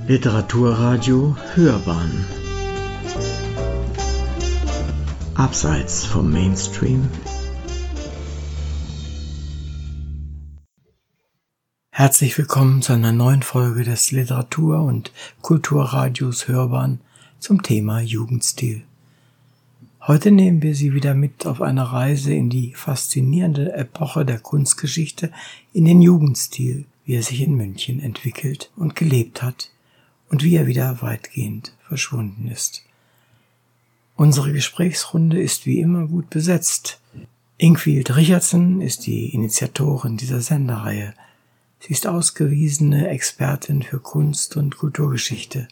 Literaturradio Hörbahn Abseits vom Mainstream. Herzlich willkommen zu einer neuen Folge des Literatur- und Kulturradios Hörbahn zum Thema Jugendstil. Heute nehmen wir Sie wieder mit auf eine Reise in die faszinierende Epoche der Kunstgeschichte, in den Jugendstil, wie er sich in München entwickelt und gelebt hat und wie er wieder weitgehend verschwunden ist. Unsere Gesprächsrunde ist wie immer gut besetzt. Ingvild Richardson ist die Initiatorin dieser Sendereihe. Sie ist ausgewiesene Expertin für Kunst- und Kulturgeschichte.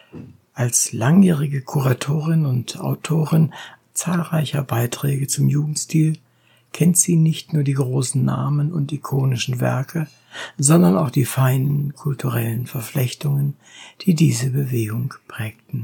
Als langjährige Kuratorin und Autorin zahlreicher Beiträge zum Jugendstil kennt sie nicht nur die großen Namen und ikonischen Werke, sondern auch die feinen kulturellen Verflechtungen, die diese Bewegung prägten.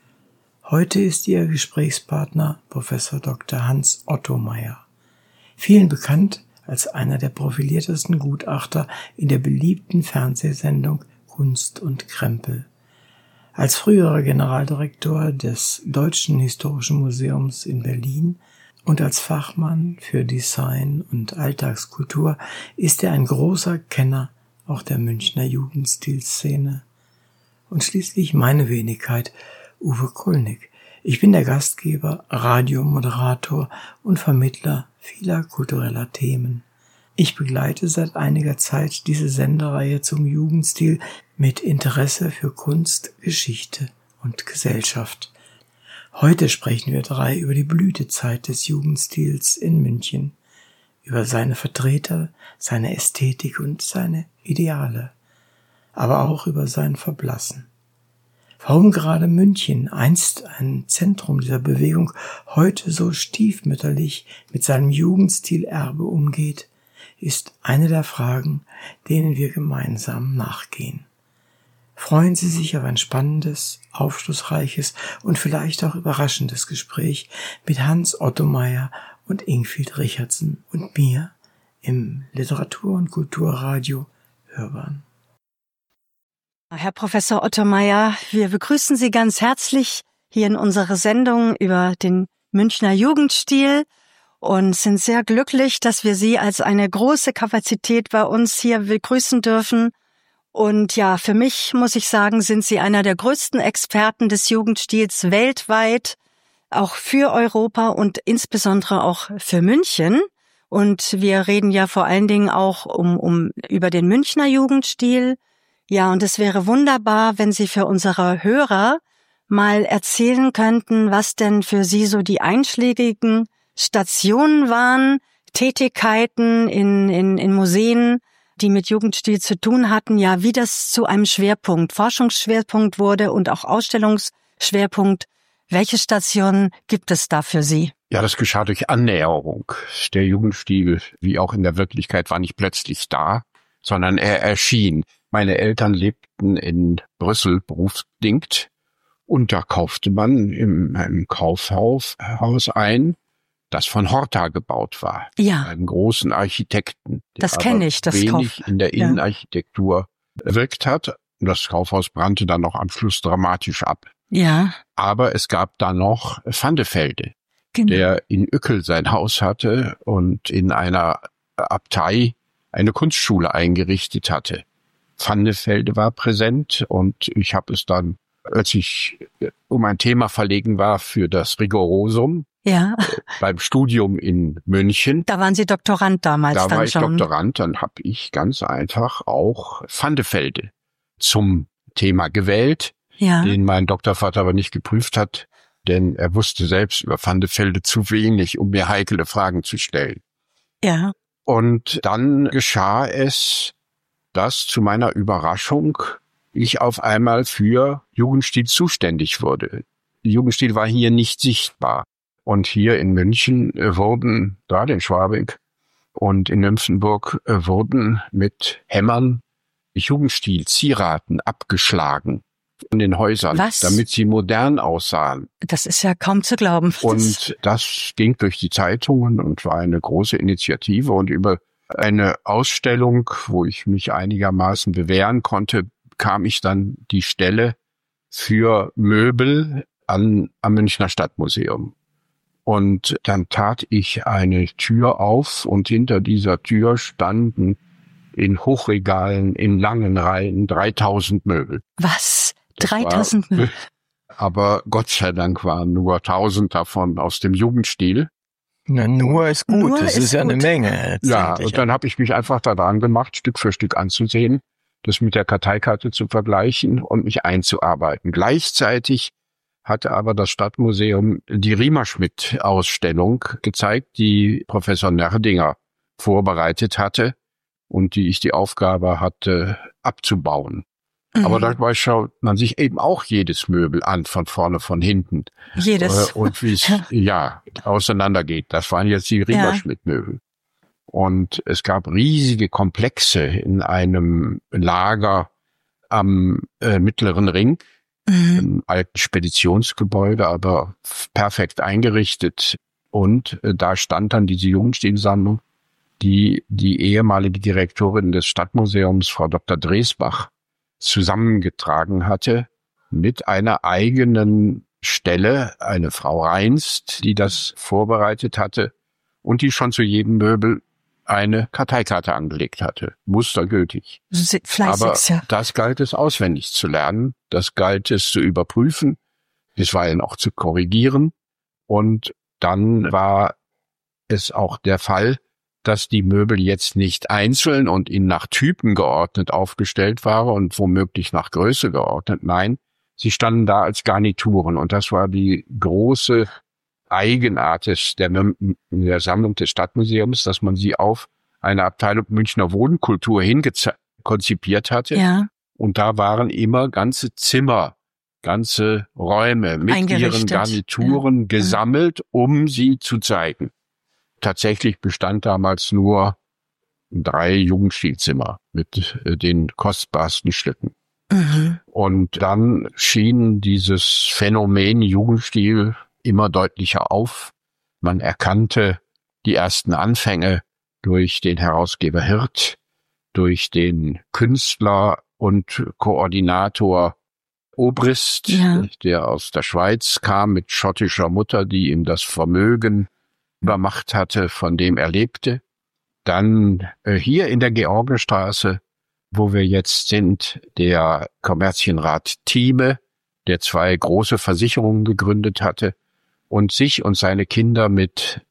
Heute ist ihr Gesprächspartner Professor Dr. Hans Ottomeyer, vielen bekannt als einer der profiliertesten Gutachter in der beliebten Fernsehsendung Kunst und Krempel. Als früherer Generaldirektor des Deutschen Historischen Museums in Berlin und als Fachmann für Design und Alltagskultur ist er ein großer Kenner auch der Münchner Jugendstilszene. Und schließlich meine Wenigkeit, Uwe Kulnig. Ich bin der Gastgeber, Radiomoderator und Vermittler vieler kultureller Themen. Ich begleite seit einiger Zeit diese Sendereihe zum Jugendstil mit Interesse für Kunst, Geschichte und Gesellschaft. Heute sprechen wir über die Blütezeit des Jugendstils in München, über seine Vertreter, seine Ästhetik und seine Ideale, aber auch über sein Verblassen. Warum gerade München, einst ein Zentrum dieser Bewegung, heute so stiefmütterlich mit seinem Jugendstilerbe umgeht, ist eine der Fragen, denen wir gemeinsam nachgehen. Freuen Sie sich auf ein spannendes, aufschlussreiches und vielleicht auch überraschendes Gespräch mit Hans Ottomeyer und Ingvild Richardson und mir im Literatur- und Kulturradio Hörbahn. Herr Professor Ottomeyer, wir begrüßen Sie ganz herzlich hier in unserer Sendung über den Münchner Jugendstil und sind sehr glücklich, dass wir Sie als eine große Kapazität bei uns hier begrüßen dürfen. Und ja, für mich, muss ich sagen, sind Sie einer der größten Experten des Jugendstils weltweit, auch für Europa und insbesondere auch für München. Und wir reden ja vor allen Dingen auch über den Münchner Jugendstil. Ja, und es wäre wunderbar, wenn Sie für unsere Hörer mal erzählen könnten, was denn für Sie so die einschlägigen Stationen waren, Tätigkeiten in Museen, die mit Jugendstil zu tun hatten, ja, wie das zu einem Schwerpunkt, Forschungsschwerpunkt wurde und auch Ausstellungsschwerpunkt. Welche Stationen gibt es da für Sie? Ja, das geschah durch Annäherung. Der Jugendstil, wie auch in der Wirklichkeit, war nicht plötzlich da, sondern er erschien. Meine Eltern lebten in Brüssel berufsbedingt und da kaufte man in einem Kaufhaus ein, das von Horta gebaut war. Ja. Einem großen Architekten. Das kenne ich, das wenig in der Innenarchitektur wirkt hat. Das Kaufhaus brannte dann noch am Schluss dramatisch ab. Ja. Aber es gab da noch Van de Velde, Genau. Der in Ueckel sein Haus hatte und in einer Abtei eine Kunstschule eingerichtet hatte. Van de Velde war präsent und ich habe es dann, als ich um ein Thema verlegen war für das Rigorosum, beim Studium in München. Da waren Sie Doktorand damals dann schon. Da war ich Doktorand, dann habe ich ganz einfach auch Van de Velde zum Thema gewählt, den mein Doktorvater aber nicht geprüft hat, denn er wusste selbst über Van de Velde zu wenig, um mir heikle Fragen zu stellen. Ja. Und dann geschah es, dass zu meiner Überraschung ich auf einmal für Jugendstil zuständig wurde. Jugendstil war hier nicht sichtbar. Und hier in München wurden, gerade in Schwabing und in Nymphenburg, wurden mit Hämmern Jugendstil-Zieraten abgeschlagen in den Häusern, damit sie modern aussahen. Das ist ja kaum zu glauben. Und das ging durch die Zeitungen und war eine große Initiative. Und über eine Ausstellung, wo ich mich einigermaßen bewähren konnte, bekam ich dann die Stelle für Möbel am Münchner Stadtmuseum. Und dann tat ich eine Tür auf und hinter dieser Tür standen in Hochregalen, in langen Reihen 3000 Möbel. Was? 3000 Möbel? Aber Gott sei Dank waren nur 1000 davon aus dem Jugendstil. Na, nur ist gut, Nur das ist ja eine Menge. Ja, und dann habe ich mich einfach daran gemacht, Stück für Stück anzusehen, das mit der Karteikarte zu vergleichen und mich einzuarbeiten. Gleichzeitig hatte aber das Stadtmuseum die Riemerschmidt-Ausstellung gezeigt, die Professor Nerdinger vorbereitet hatte und die ich die Aufgabe hatte, abzubauen. Aber dabei schaut man sich eben auch jedes Möbel an, von vorne, von hinten. Jedes. Und wie es auseinandergeht. Das waren jetzt die Riemerschmidt-Möbel. Und es gab riesige Komplexe in einem Lager am Mittleren Ring, im alten Speditionsgebäude, aber perfekt eingerichtet. Und da stand dann diese Jugendstilsammlung, die ehemalige Direktorin des Stadtmuseums, Frau Dr. Dresbach, zusammengetragen hatte mit einer eigenen Stelle, eine Frau Reinst, die das vorbereitet hatte und die schon zu jedem Möbel eine Karteikarte angelegt hatte, mustergültig. Fleißig, aber ja. das galt es auswendig zu lernen, das galt es zu überprüfen, bisweilen auch zu korrigieren. Und dann war es auch der Fall, dass die Möbel jetzt nicht einzeln und nach Typen geordnet aufgestellt waren und womöglich nach Größe geordnet. Nein, sie standen da als Garnituren. Und das war die große Eigenart der Sammlung des Stadtmuseums, dass man sie auf eine Abteilung Münchner Wohnkultur konzipiert hatte. Ja. Und da waren immer ganze Zimmer, ganze Räume mit ihren Garnituren gesammelt, um sie zu zeigen. Tatsächlich bestand damals nur 3 Jugendstilzimmer mit den kostbarsten Stücken. Und dann schien dieses Phänomen Jugendstil immer deutlicher auf. Man erkannte die ersten Anfänge durch den Herausgeber Hirt, durch den Künstler und Koordinator Obrist, der aus der Schweiz kam mit schottischer Mutter, die ihm das Vermögen übermacht hatte, von dem er lebte. Dann hier in der Georgenstraße, wo wir jetzt sind, der Kommerzienrat Thieme, der 2 große Versicherungen gegründet hatte und sich und seine Kinder mit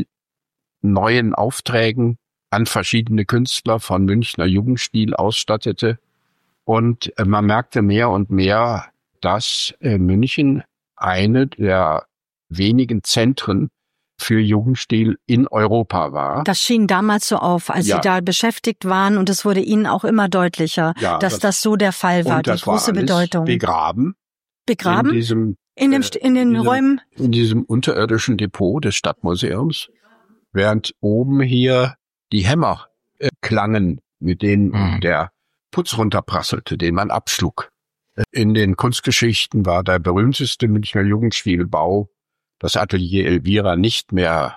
neuen Aufträgen an verschiedene Künstler von Münchner Jugendstil ausstattete. Und man merkte mehr und mehr, dass München eine der wenigen Zentren für Jugendstil in Europa war. Das schien damals so auf, als Sie da beschäftigt waren, und es wurde Ihnen auch immer deutlicher, dass das so der Fall war, und das die große war alles Bedeutung. Begraben? In den Räumen? In diesem unterirdischen Depot des Stadtmuseums, während oben hier die Hämmer klangen, mit denen der Putz runterprasselte, den man abschlug. In den Kunstgeschichten war der berühmteste Münchner Jugendstilbau das Atelier Elvira nicht mehr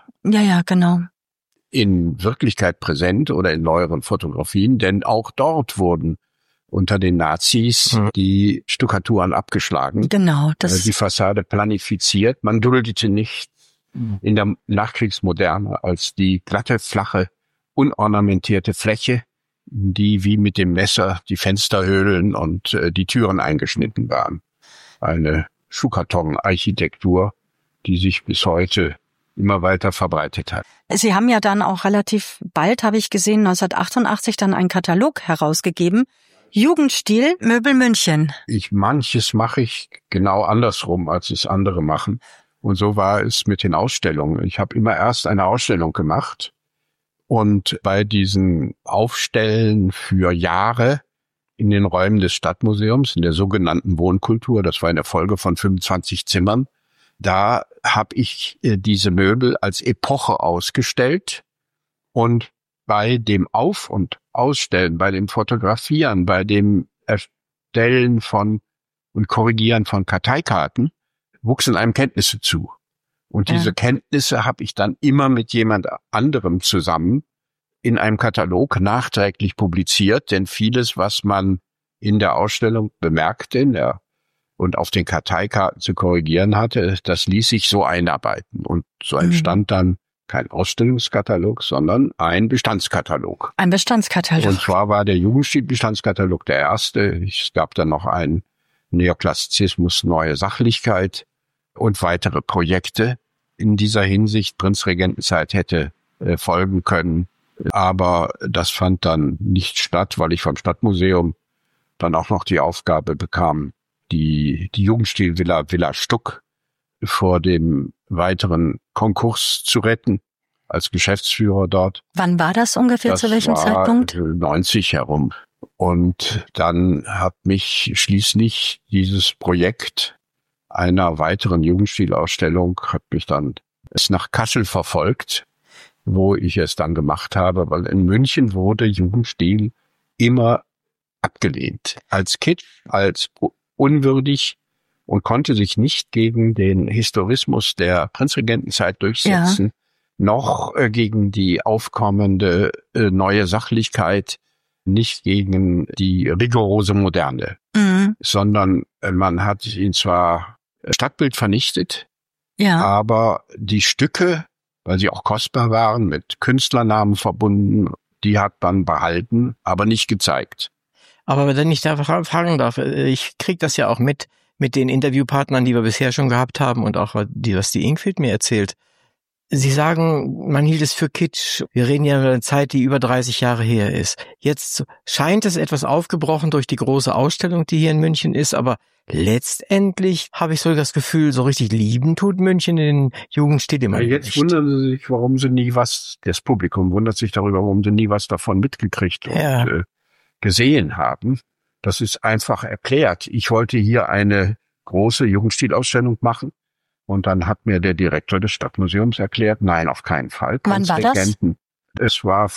in Wirklichkeit präsent oder in neueren Fotografien, denn auch dort wurden unter den Nazis die Stuckaturen abgeschlagen. Genau, die Fassade planifiziert. Man duldete nicht in der Nachkriegsmoderne als die glatte, flache, unornamentierte Fläche, die wie mit dem Messer die Fensterhöhlen und die Türen eingeschnitten waren. Eine Schuhkarton-Architektur, die sich bis heute immer weiter verbreitet hat. Sie haben ja dann auch relativ bald, habe ich gesehen, 1988 dann einen Katalog herausgegeben. Jugendstil, Möbel München. Manches mache ich genau andersrum, als es andere machen. Und so war es mit den Ausstellungen. Ich habe immer erst eine Ausstellung gemacht und bei diesen Aufstellen für Jahre in den Räumen des Stadtmuseums, in der sogenannten Wohnkultur, das war eine Folge von 25 Zimmern, da habe ich diese Möbel als Epoche ausgestellt und bei dem Auf- und Ausstellen, bei dem Fotografieren, bei dem Erstellen von und Korrigieren von Karteikarten wuchsen einem Kenntnisse zu. Und diese Kenntnisse habe ich dann immer mit jemand anderem zusammen in einem Katalog nachträglich publiziert, denn vieles, was man in der Ausstellung bemerkte und auf den Karteikarten zu korrigieren hatte, das ließ sich so einarbeiten. Und so entstand dann kein Ausstellungskatalog, sondern ein Bestandskatalog. Ein Bestandskatalog. Und zwar war der Jugendstil-Bestandskatalog der erste. Es gab dann noch einen Neoklassizismus, neue Sachlichkeit und weitere Projekte in dieser Hinsicht. Prinzregentenzeit hätte folgen können, aber das fand dann nicht statt, weil ich vom Stadtmuseum dann auch noch die Aufgabe bekam, die Jugendstil-Villa Stuck vor dem weiteren Konkurs zu retten, als Geschäftsführer dort. Wann war das ungefähr, zu welchem Zeitpunkt? 90 herum. Und dann hat mich schließlich dieses Projekt einer weiteren Jugendstilausstellung, hat mich dann nach Kassel verfolgt, wo ich es dann gemacht habe, weil in München wurde Jugendstil immer abgelehnt. Als Kitsch, als unwürdig und konnte sich nicht gegen den Historismus der Prinzregentenzeit durchsetzen, noch gegen die aufkommende neue Sachlichkeit, nicht gegen die rigorose Moderne, sondern man hat ihn zwar Stadtbild vernichtet, aber die Stücke, weil sie auch kostbar waren, mit Künstlernamen verbunden, die hat man behalten, aber nicht gezeigt. Aber wenn ich da fragen darf, ich kriege das ja auch mit den Interviewpartnern, die wir bisher schon gehabt haben und auch was die Ingfeld mir erzählt. Sie sagen, man hielt es für Kitsch. Wir reden ja über eine Zeit, die über 30 Jahre her ist. Jetzt scheint es etwas aufgebrochen durch die große Ausstellung, die hier in München ist, aber letztendlich habe ich so das Gefühl, so richtig lieben tut München den Jugendstil immer nicht. Jetzt wundern Sie sich, warum Sie nie das Publikum wundert sich darüber, warum Sie nie was davon mitgekriegt und gesehen haben. Das ist einfach erklärt. Ich wollte hier eine große Jugendstilausstellung machen. Und dann hat mir der Direktor des Stadtmuseums erklärt, nein, auf keinen Fall. Wann war das? Es war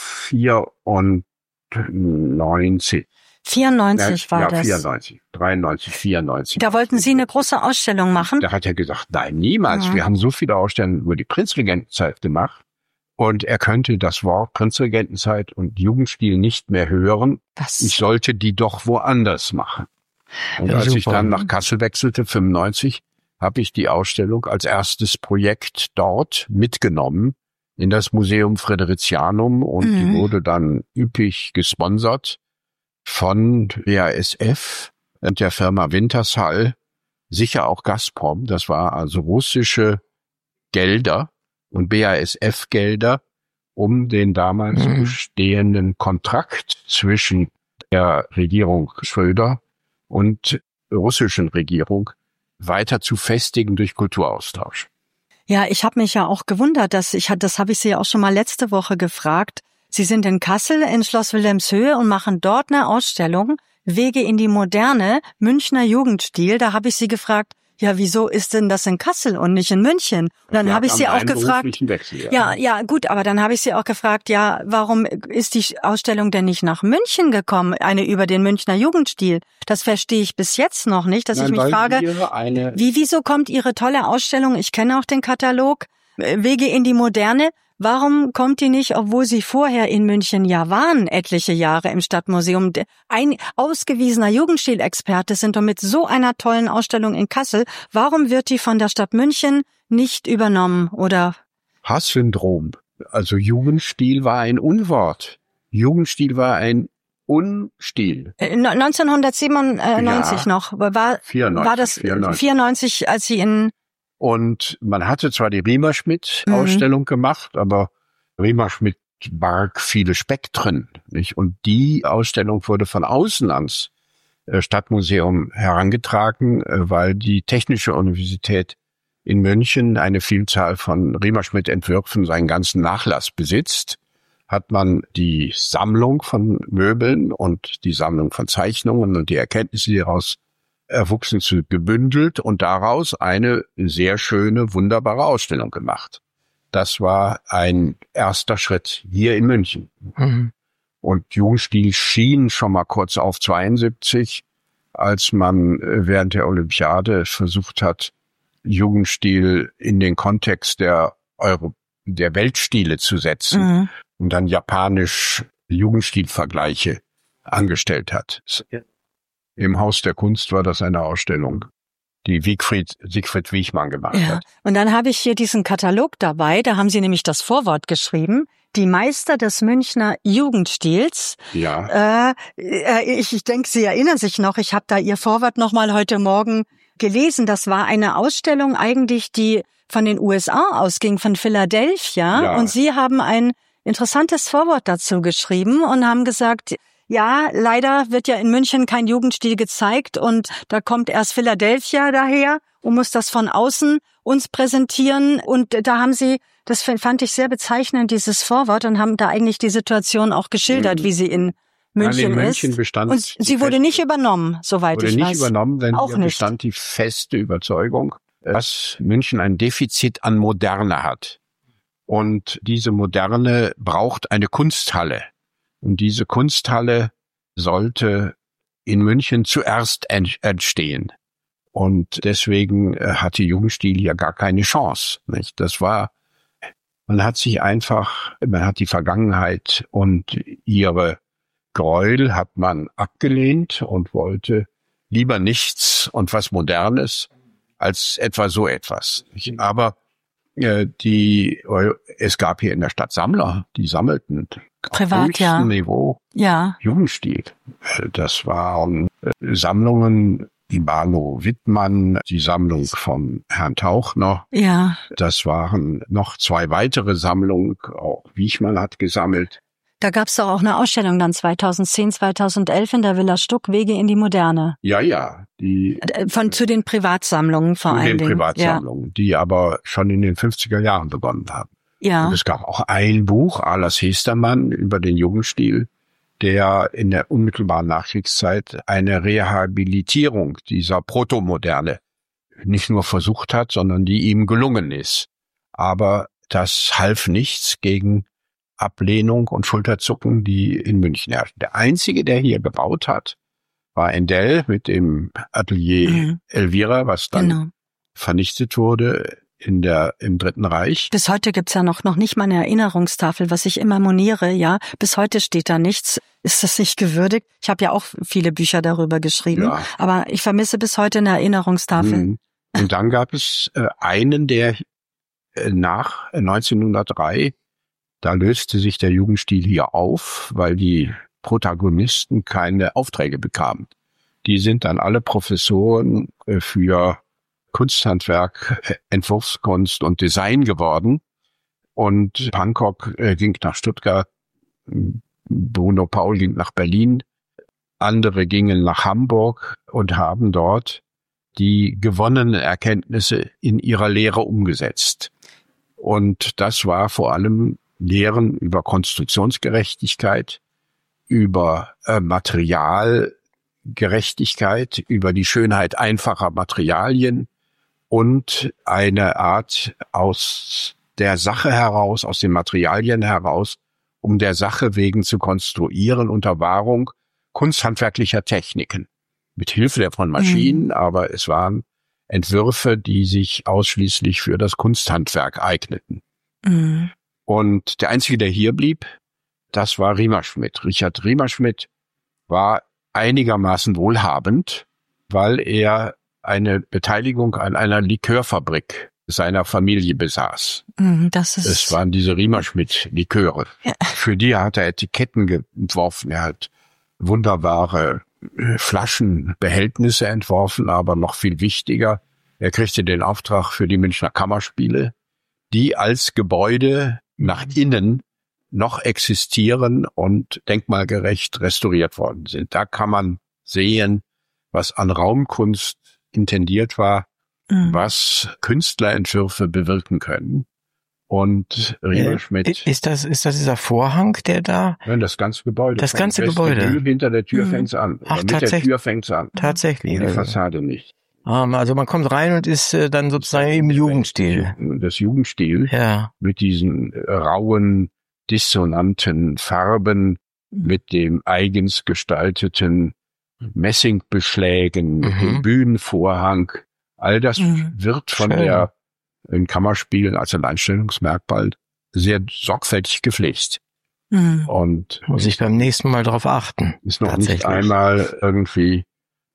94. 94 war das? 94, 93, 94. Da wollten Sie eine große Ausstellung machen? Da hat er gesagt, nein, niemals. Wir haben so viele Ausstellungen über die Prinzregentenzeit gemacht. Und er könnte das Wort Prinzregentenzeit und Jugendstil nicht mehr hören. Ich sollte die doch woanders machen. Und als ich dann nach Kassel wechselte, 95, habe ich die Ausstellung als erstes Projekt dort mitgenommen in das Museum Friderizianum und die wurde dann üppig gesponsert von BASF und der Firma Wintershall, sicher auch Gazprom. Das war also russische Gelder und BASF-Gelder, um den damals bestehenden Kontrakt zwischen der Regierung Schröder und russischen Regierung weiter zu festigen durch Kulturaustausch. Ja, ich habe mich ja auch gewundert, das habe ich Sie ja auch schon mal letzte Woche gefragt. Sie sind in Kassel in Schloss Wilhelmshöhe und machen dort eine Ausstellung, Wege in die Moderne, Münchner Jugendstil. Da habe ich Sie gefragt, ja, wieso ist denn das in Kassel und nicht in München? Und dann habe ich Sie auch gefragt, Wechsel, ja, gut, aber dann habe ich Sie auch gefragt, ja, warum ist die Ausstellung denn nicht nach München gekommen? Eine über den Münchner Jugendstil. Das verstehe ich bis jetzt noch nicht, dass ich mich frage, wieso kommt Ihre tolle Ausstellung, ich kenne auch den Katalog, Wege in die Moderne, warum kommt die nicht, obwohl Sie vorher in München ja waren, etliche Jahre im Stadtmuseum? Ein ausgewiesener Jugendstilexperte sind doch mit so einer tollen Ausstellung in Kassel. Warum wird die von der Stadt München nicht übernommen, oder? Hass-Syndrom. Also Jugendstil war ein Unwort. Jugendstil war ein Unstil. 1997 noch. War 94, als Sie in... Und man hatte zwar die Riemerschmidt-Ausstellung gemacht, aber Riemerschmidt barg viele Spektren, nicht? Und die Ausstellung wurde von außen ans Stadtmuseum herangetragen, weil die Technische Universität in München eine Vielzahl von Riemerschmidt-Entwürfen, seinen ganzen Nachlass besitzt. Hat man die Sammlung von Möbeln und die Sammlung von Zeichnungen und die Erkenntnisse, die daraus erwuchsen, zu gebündelt und daraus eine sehr schöne, wunderbare Ausstellung gemacht. Das war ein erster Schritt hier in München. Und Jugendstil schien schon mal kurz auf 72, als man während der Olympiade versucht hat, Jugendstil in den Kontext der Weltstile zu setzen und dann japanisch Jugendstilvergleiche angestellt hat. Im Haus der Kunst war das eine Ausstellung, die Siegfried Wiechmann gemacht hat. Und dann habe ich hier diesen Katalog dabei, da haben Sie nämlich das Vorwort geschrieben. Die Meister des Münchner Jugendstils. Ja. Ich denke, Sie erinnern sich noch, ich habe da Ihr Vorwort nochmal heute Morgen gelesen. Das war eine Ausstellung eigentlich, die von den USA ausging, von Philadelphia. Ja. Und Sie haben ein interessantes Vorwort dazu geschrieben und haben gesagt, ja, leider wird ja in München kein Jugendstil gezeigt und da kommt erst Philadelphia daher und muss das von außen uns präsentieren. Und da haben Sie, das fand ich sehr bezeichnend, dieses Vorwort, und haben da eigentlich die Situation auch geschildert, wie sie in München ist. Bestand und sie wurde nicht übernommen, soweit ich weiß. Wurde nicht übernommen, denn auch hier nicht. bestand die feste Überzeugung, dass München ein Defizit an Moderne hat. Und diese Moderne braucht eine Kunsthalle. Und diese Kunsthalle sollte in München zuerst entstehen. Und deswegen hatte Jugendstil hier gar keine Chance, nicht? Man hat die Vergangenheit und ihre Gräuel hat man abgelehnt und wollte lieber nichts und was Modernes als etwa so etwas. Aber es gab hier in der Stadt Sammler, die sammelten privat, auf höchstem Niveau Jugendstil. Das waren Sammlungen, die Barlow Wittmann, die Sammlung von Herrn Tauchner. Ja. Das waren noch 2 weitere Sammlungen, auch Wiechmann hat gesammelt. Da gab's doch auch eine Ausstellung dann 2010, 2011 in der Villa Stuck, Wege in die Moderne. Ja. Zu den Privatsammlungen vor allen Dingen. Zu den Privatsammlungen, die aber schon in den 50er Jahren begonnen haben. Ja. Und es gab auch ein Buch, Ahlers Hestermann, über den Jugendstil, der in der unmittelbaren Nachkriegszeit eine Rehabilitierung dieser Protomoderne nicht nur versucht hat, sondern die ihm gelungen ist. Aber das half nichts gegen Ablehnung und Schulterzucken, die in München herrschten. Der einzige, der hier gebaut hat, war Endell mit dem Atelier Elvira, was dann vernichtet wurde im Dritten Reich. Bis heute gibt's ja noch nicht mal eine Erinnerungstafel, was ich immer moniere, ja. Bis heute steht da nichts. Ist das nicht gewürdigt? Ich habe ja auch viele Bücher darüber geschrieben, aber ich vermisse bis heute eine Erinnerungstafel. Und dann gab es einen, der nach 1903, da löste sich der Jugendstil hier auf, weil die Protagonisten keine Aufträge bekamen. Die sind dann alle Professoren für Kunsthandwerk, Entwurfskunst und Design geworden. Und Pankow ging nach Stuttgart, Bruno Paul ging nach Berlin, andere gingen nach Hamburg und haben dort die gewonnenen Erkenntnisse in ihrer Lehre umgesetzt. Und das war vor allem Lehren über Konstruktionsgerechtigkeit, über Materialgerechtigkeit, über die Schönheit einfacher Materialien und eine Art aus der Sache heraus, aus den Materialien heraus, um der Sache wegen zu konstruieren unter Wahrung kunsthandwerklicher Techniken. Mit Hilfe von Maschinen, aber es waren Entwürfe, die sich ausschließlich für das Kunsthandwerk eigneten. Und der Einzige, der hier blieb, das war Riemerschmidt. Richard Riemerschmidt war einigermaßen wohlhabend, weil er eine Beteiligung an einer Likörfabrik seiner Familie besaß. Es waren diese Riemerschmidt-Liköre. Ja. Für die hat er Etiketten entworfen. Er hat wunderbare Flaschenbehältnisse entworfen, aber noch viel wichtiger, er kriegte den Auftrag für die Münchner Kammerspiele, die als Gebäude nach innen noch existieren und denkmalgerecht restauriert worden sind. Da kann man sehen, was an Raumkunst intendiert war, was Künstlerentwürfe bewirken können. Und Riemerschmidt. Ist das dieser Vorhang, der da? Nein, das ganze Gebäude. Das ganze Gebäude. Hinter der Tür fängt's an. Ach, mit der Tür fängt's an. Tatsächlich. Und die Fassade nicht. Also man kommt rein und ist dann sozusagen im Jugendstil. Das Jugendstil. Ja. Mit diesen rauen, dissonanten Farben, mit dem eigens gestalteten Messingbeschlägen, dem Bühnenvorhang. All das wird von in Kammerspielen als Alleinstellungsmerkmal sehr sorgfältig gepflegt. Und muss ich beim nächsten Mal darauf achten. Ist noch nicht einmal irgendwie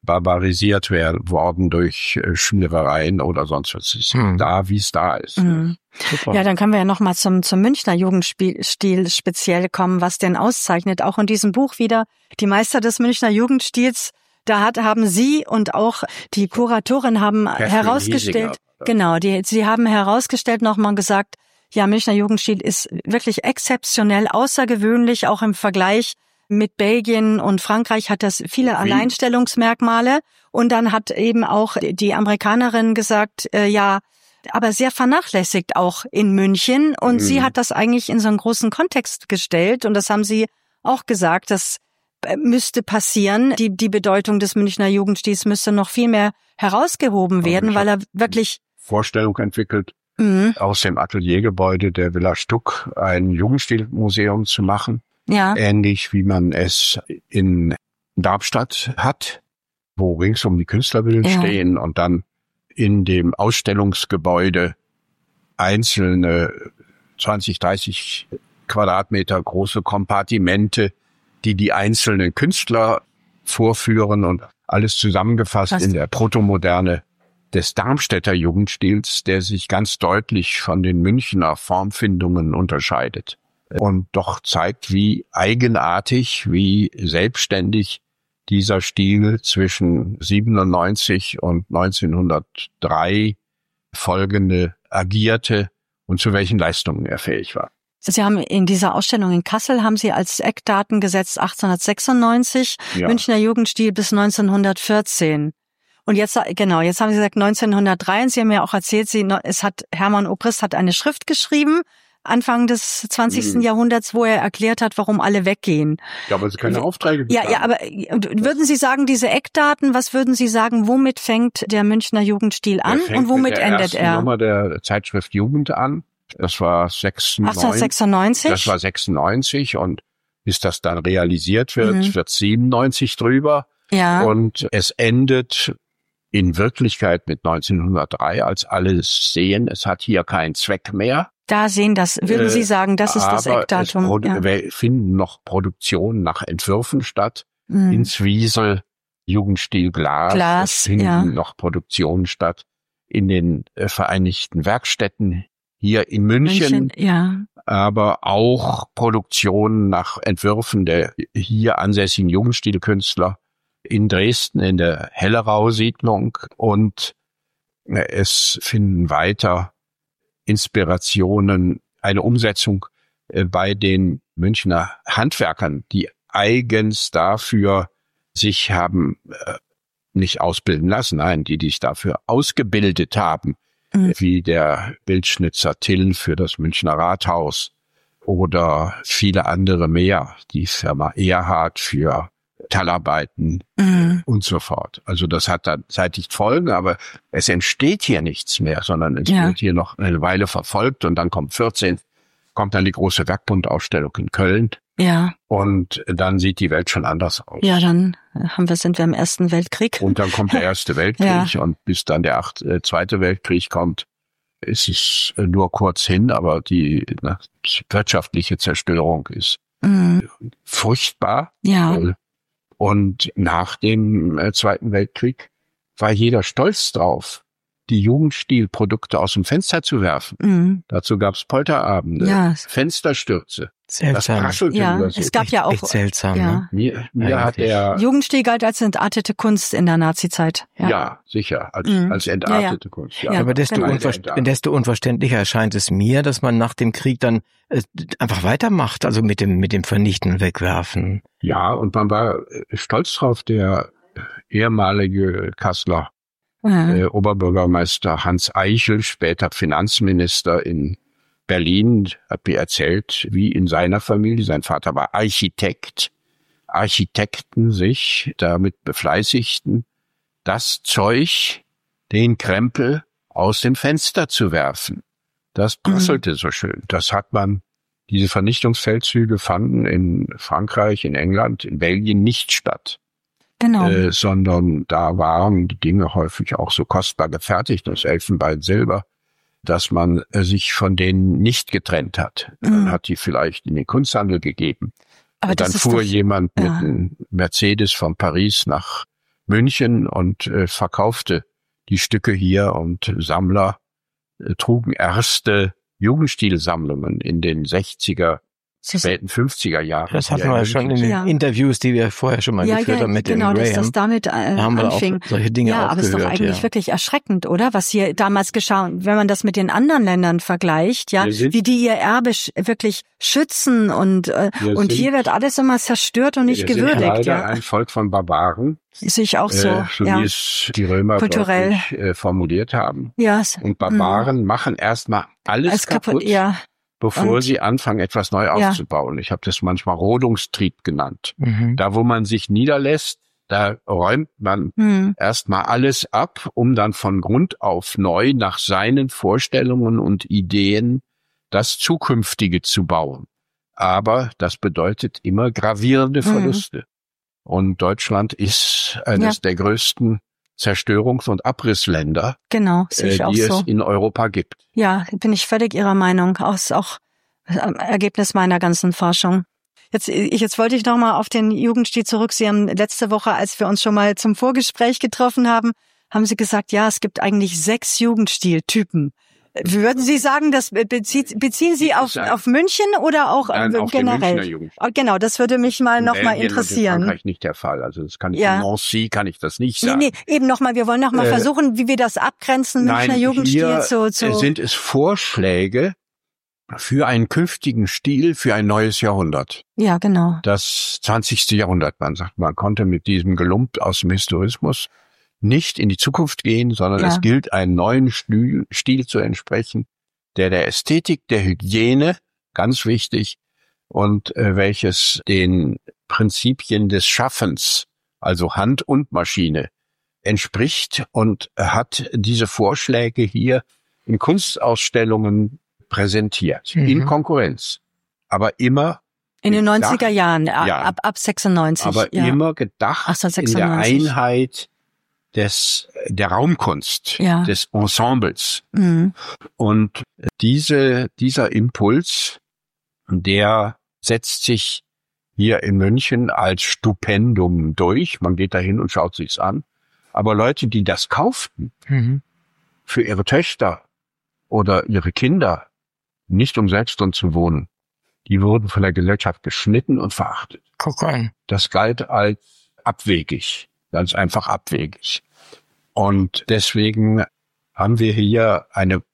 barbarisiert worden durch Schmierereien oder sonst was. Es ist da, wie es da ist. Ja, dann können wir ja nochmal zum Münchner Jugendstil speziell kommen, was denn auszeichnet. Auch in diesem Buch wieder die Meister des Münchner Jugendstils. Haben Sie und auch die Kuratorin haben herausgestellt, sie haben herausgestellt nochmal gesagt, ja, Münchner Jugendstil ist wirklich exzeptionell, außergewöhnlich, auch im Vergleich mit Belgien und Frankreich hat das viele Alleinstellungsmerkmale. Und dann hat eben auch die Amerikanerin gesagt, aber sehr vernachlässigt auch in München. Und sie hat das eigentlich in so einen großen Kontext gestellt. Und das haben Sie auch gesagt, das müsste passieren. Die Bedeutung des Münchner Jugendstils müsste noch viel mehr herausgehoben werden, weil er wirklich Vorstellung entwickelt, aus dem Ateliergebäude der Villa Stuck ein Jugendstilmuseum zu machen. Ja. Ähnlich wie man es in Darmstadt hat, wo ringsum die Künstlervillen stehen und dann in dem Ausstellungsgebäude einzelne 20, 30 Quadratmeter große Kompartimente, die einzelnen Künstler vorführen und alles zusammengefasst in der Protomoderne des Darmstädter Jugendstils, der sich ganz deutlich von den Münchner Formfindungen unterscheidet. Und doch zeigt, wie eigenartig, wie selbstständig dieser Stil zwischen 97 und 1903 folgende agierte und zu welchen Leistungen er fähig war. Sie haben in dieser Ausstellung in Kassel, haben Sie als Eckdaten gesetzt 1896, Münchner Jugendstil bis 1914. Und jetzt haben Sie gesagt 1903, und Sie haben ja auch erzählt, Hermann Obrist hat eine Schrift geschrieben, Anfang des 20. Jahrhunderts, wo er erklärt hat, warum alle weggehen. Ja, aber Sie keine Aufträge bekam. Ja, aber würden Sie sagen, diese Eckdaten, was würden Sie sagen, womit fängt der Münchner Jugendstil an und womit endet er? Der Nummer der Zeitschrift Jugend an. Das war 1896. Das war 96 und bis das dann realisiert wird 97 drüber. Ja. Und es endet in Wirklichkeit mit 1903, als alle sehen, es hat hier keinen Zweck mehr. Würden Sie sagen, das ist das Eckdatum? Wir finden noch Produktionen nach Entwürfen statt. In Zwiesel, Jugendstil Glas. Es finden noch Produktionen statt in den Vereinigten Werkstätten hier in München. Aber auch Produktionen nach Entwürfen der hier ansässigen Jugendstilkünstler in Dresden in der Hellerau-Siedlung. Und es finden weiter Inspirationen, eine Umsetzung bei den Münchner Handwerkern, die eigens dafür sich haben nicht ausbilden lassen, nein, die sich dafür ausgebildet haben, wie der Bildschnitzer Till für das Münchner Rathaus oder viele andere mehr, die Firma Erhard für Tallarbeiten und so fort. Also das hat dann zeitig Folgen, aber es entsteht hier nichts mehr, sondern es wird hier noch eine Weile verfolgt und dann kommt dann die große Werkbundausstellung in Köln. Ja. Und dann sieht die Welt schon anders aus. Ja, dann sind wir im Ersten Weltkrieg. Und dann kommt der Erste Weltkrieg und bis dann der Zweite Weltkrieg kommt, ist es nur kurz hin, aber die wirtschaftliche Zerstörung ist furchtbar. Ja. Und nach dem Zweiten Weltkrieg war jeder stolz drauf, die Jugendstilprodukte aus dem Fenster zu werfen. Dazu gab's Polterabende, Fensterstürze. Seltsam. Das prasselte über sich. Es gab ja auch echt seltsam. Ne? Mir hat der Jugendstil galt als entartete Kunst in der Nazizeit. Ja, sicher, als entartete Kunst. Ja. Aber desto unverständlicher erscheint es mir, dass man nach dem Krieg dann einfach weitermacht, also mit dem Vernichten und Wegwerfen. Ja, und man war stolz drauf, der ehemalige Kasseler Oberbürgermeister Hans Eichel, später Finanzminister in Berlin, hat mir erzählt, wie in seiner Familie, sein Vater war Architekt, Architekten sich damit befleißigten, das Zeug, den Krempel aus dem Fenster zu werfen. Das prasselte so schön. Diese Vernichtungsfeldzüge fanden in Frankreich, in England, in Belgien nicht statt. Genau. Sondern da waren die Dinge häufig auch so kostbar gefertigt, das Elfenbein, Silber, dass man sich von denen nicht getrennt hat. Man hat die vielleicht in den Kunsthandel gegeben. Aber und dann fuhr jemand mit einem Mercedes von Paris nach München und verkaufte die Stücke hier, und Sammler trugen erste Jugendstilsammlungen in den 60er, späten 50er Jahren. Das hatten wir schon in den Interviews, die wir vorher schon mal geführt haben mit genau, dem Graham. Dass das damit haben wir anfing. auch solche Dinge ja, auch aber es ist doch eigentlich wirklich erschreckend, oder? Was hier damals geschah. Wenn man das mit den anderen Ländern vergleicht, ja, wie die ihr Erbe wirklich schützen und hier wird alles immer zerstört und nicht gewürdigt. Wir sind leider ja. ein Volk von Barbaren. Sehe ich auch so. Wie es die Römer kulturell formuliert haben. Ja. Und Barbaren machen erstmal alles kaputt. Ja. Bevor sie anfangen, etwas neu aufzubauen. Ich habe das manchmal Rodungstrieb genannt. Da, wo man sich niederlässt, da räumt man erstmal alles ab, um dann von Grund auf neu nach seinen Vorstellungen und Ideen das Zukünftige zu bauen. Aber das bedeutet immer gravierende Verluste. Und Deutschland ist eines der größten Zerstörungs- und Abrissländer, genau, sehe ich auch die so. es in Europa gibt. Ja, bin ich völlig Ihrer Meinung. Ist auch Ergebnis meiner ganzen Forschung. Jetzt wollte ich noch mal auf den Jugendstil zurück. Sie haben letzte Woche, als wir uns schon mal zum Vorgespräch getroffen haben, haben Sie gesagt, ja, es gibt eigentlich 6 Jugendstiltypen. Würden Sie sagen, das beziehen Sie auf München oder auch auf generell? Genau, das würde mich mal noch mal interessieren. In Frankreich nicht der Fall. Also das kann ich in Nancy kann ich das nicht sagen. Nee, eben noch mal. Wir wollen noch mal versuchen, wie wir das abgrenzen. Münchner Jugendstil hier sind es Vorschläge für einen künftigen Stil für ein neues Jahrhundert. Ja, genau. Das 20. Jahrhundert. Man sagt, man konnte mit diesem Gelump aus dem Historismus nicht in die Zukunft gehen, sondern es gilt, einen neuen Stil zu entsprechen, der Ästhetik, der Hygiene, ganz wichtig, und welches den Prinzipien des Schaffens, also Hand und Maschine, entspricht, und hat diese Vorschläge hier in Kunstausstellungen präsentiert, in Konkurrenz, aber immer in den 90er Jahren, ab 96. Aber immer gedacht in der Einheit der Raumkunst, des Ensembles. Und dieser Impuls, der setzt sich hier in München als Stupendum durch. Man geht dahin und schaut sich's an. Aber Leute, die das kauften, für ihre Töchter oder ihre Kinder, nicht um selbst drin zu wohnen, die wurden von der Gesellschaft geschnitten und verachtet. Guck an. Das galt als abwegig. Ganz einfach abwegig. Und deswegen haben wir hier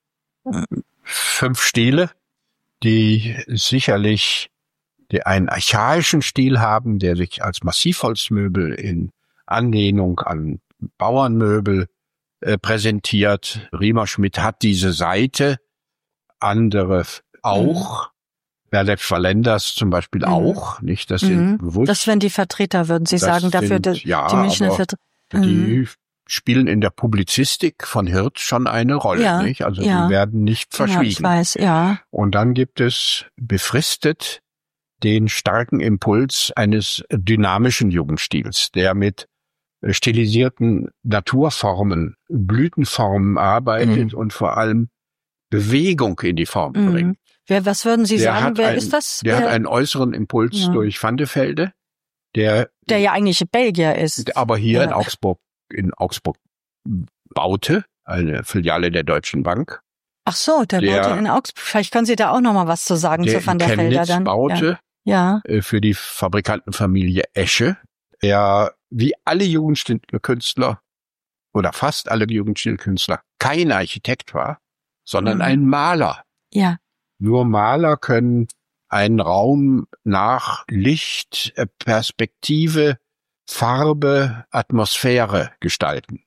5 Stile, die sicherlich einen archaischen Stil haben, der sich als Massivholzmöbel in Anlehnung an Bauernmöbel präsentiert. Riemerschmidt hat diese Seite, andere auch. Berlet Valenders zum Beispiel auch, nicht? Das sind bewusst. Das wären die Vertreter, würden Sie sagen, dafür die Münchner Vertreter. Die spielen in der Publizistik von Hirt schon eine Rolle, nicht? Also die werden nicht verschwiegen. Ja, ich weiß, ja. Und dann gibt es befristet den starken Impuls eines dynamischen Jugendstils, der mit stilisierten Naturformen, Blütenformen arbeitet und vor allem Bewegung in die Form bringt. Was würden Sie sagen, wer ist das? Der hat einen äußeren Impuls durch Van de Velde, der ja eigentlich Belgier ist. Aber hier in Augsburg baute, eine Filiale der Deutschen Bank. Ach so, der baute in Augsburg. Vielleicht können Sie da auch noch mal was zu sagen zu Van der Velde dann. Baute für die Fabrikantenfamilie Esche, der wie alle Jugendstilkünstler oder fast alle Jugendstilkünstler kein Architekt war, sondern ein Maler. Ja. Nur Maler können einen Raum nach Licht, Perspektive, Farbe, Atmosphäre gestalten.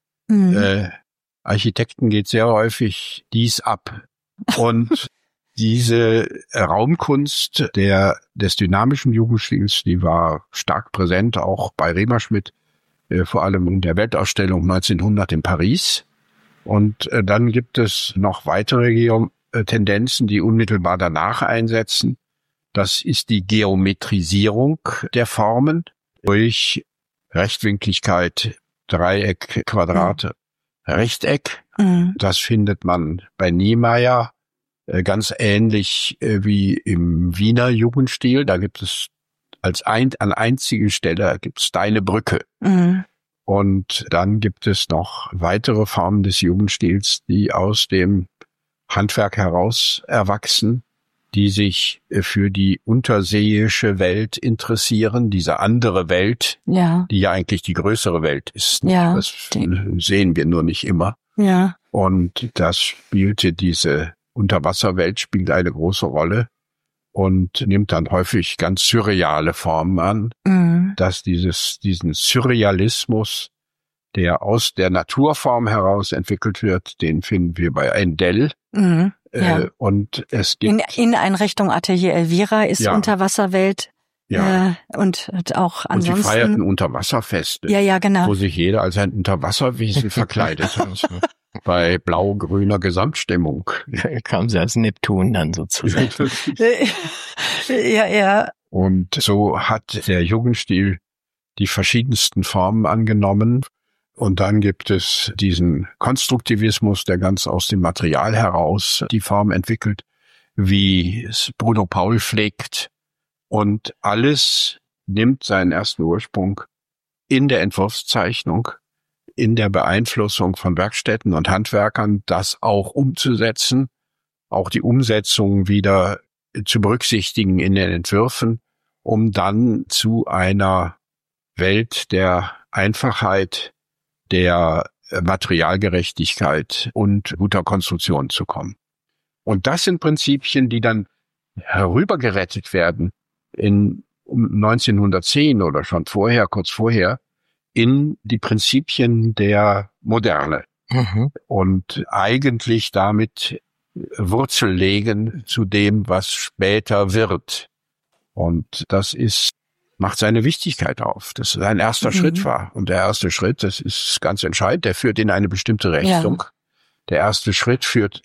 Architekten geht sehr häufig dies ab. Und diese Raumkunst des dynamischen Jugendstils, die war stark präsent, auch bei Riemerschmidt, vor allem in der Weltausstellung 1900 in Paris. Und dann gibt es noch weitere Tendenzen, die unmittelbar danach einsetzen. Das ist die Geometrisierung der Formen durch Rechtwinkligkeit, Dreieck, Quadrate, Rechteck. Das findet man bei Niemeyer ganz ähnlich wie im Wiener Jugendstil. Da gibt es an einzigen Stelle gibt es Deine Brücke. Und dann gibt es noch weitere Formen des Jugendstils, die aus dem Handwerk heraus erwachsen, die sich für die unterseeische Welt interessieren, diese andere Welt, die ja eigentlich die größere Welt ist. Ja, das sehen wir nur nicht immer. Ja. Und diese Unterwasserwelt spielt eine große Rolle und nimmt dann häufig ganz surreale Formen an, dass diesen Surrealismus, der aus der Naturform heraus entwickelt wird, den finden wir bei Endel. Und es gibt in Einrichtung Atelier Elvira ist Unterwasserwelt und auch ansonsten. Und sie feierten Unterwasserfeste, genau. wo sich jeder als ein Unterwasserwesen verkleidet hat. Bei blau-grüner Gesamtstimmung. Kamen sie als Neptun dann sozusagen. Und so hat der Jugendstil die verschiedensten Formen angenommen. Und dann gibt es diesen Konstruktivismus, der ganz aus dem Material heraus die Form entwickelt, wie es Bruno Paul pflegt. Und alles nimmt seinen ersten Ursprung in der Entwurfszeichnung, in der Beeinflussung von Werkstätten und Handwerkern, das auch umzusetzen, auch die Umsetzung wieder zu berücksichtigen in den Entwürfen, um dann zu einer Welt der Einfachheit, der Materialgerechtigkeit und guter Konstruktion zu kommen. Und das sind Prinzipien, die dann herübergerettet werden um 1910 oder schon vorher, kurz vorher, in die Prinzipien der Moderne. Und eigentlich damit Wurzel legen zu dem, was später wird. Und das macht seine Wichtigkeit auf, dass es ein erster Schritt war. Und der erste Schritt, das ist ganz entscheidend, der führt in eine bestimmte Richtung. Ja. Der erste Schritt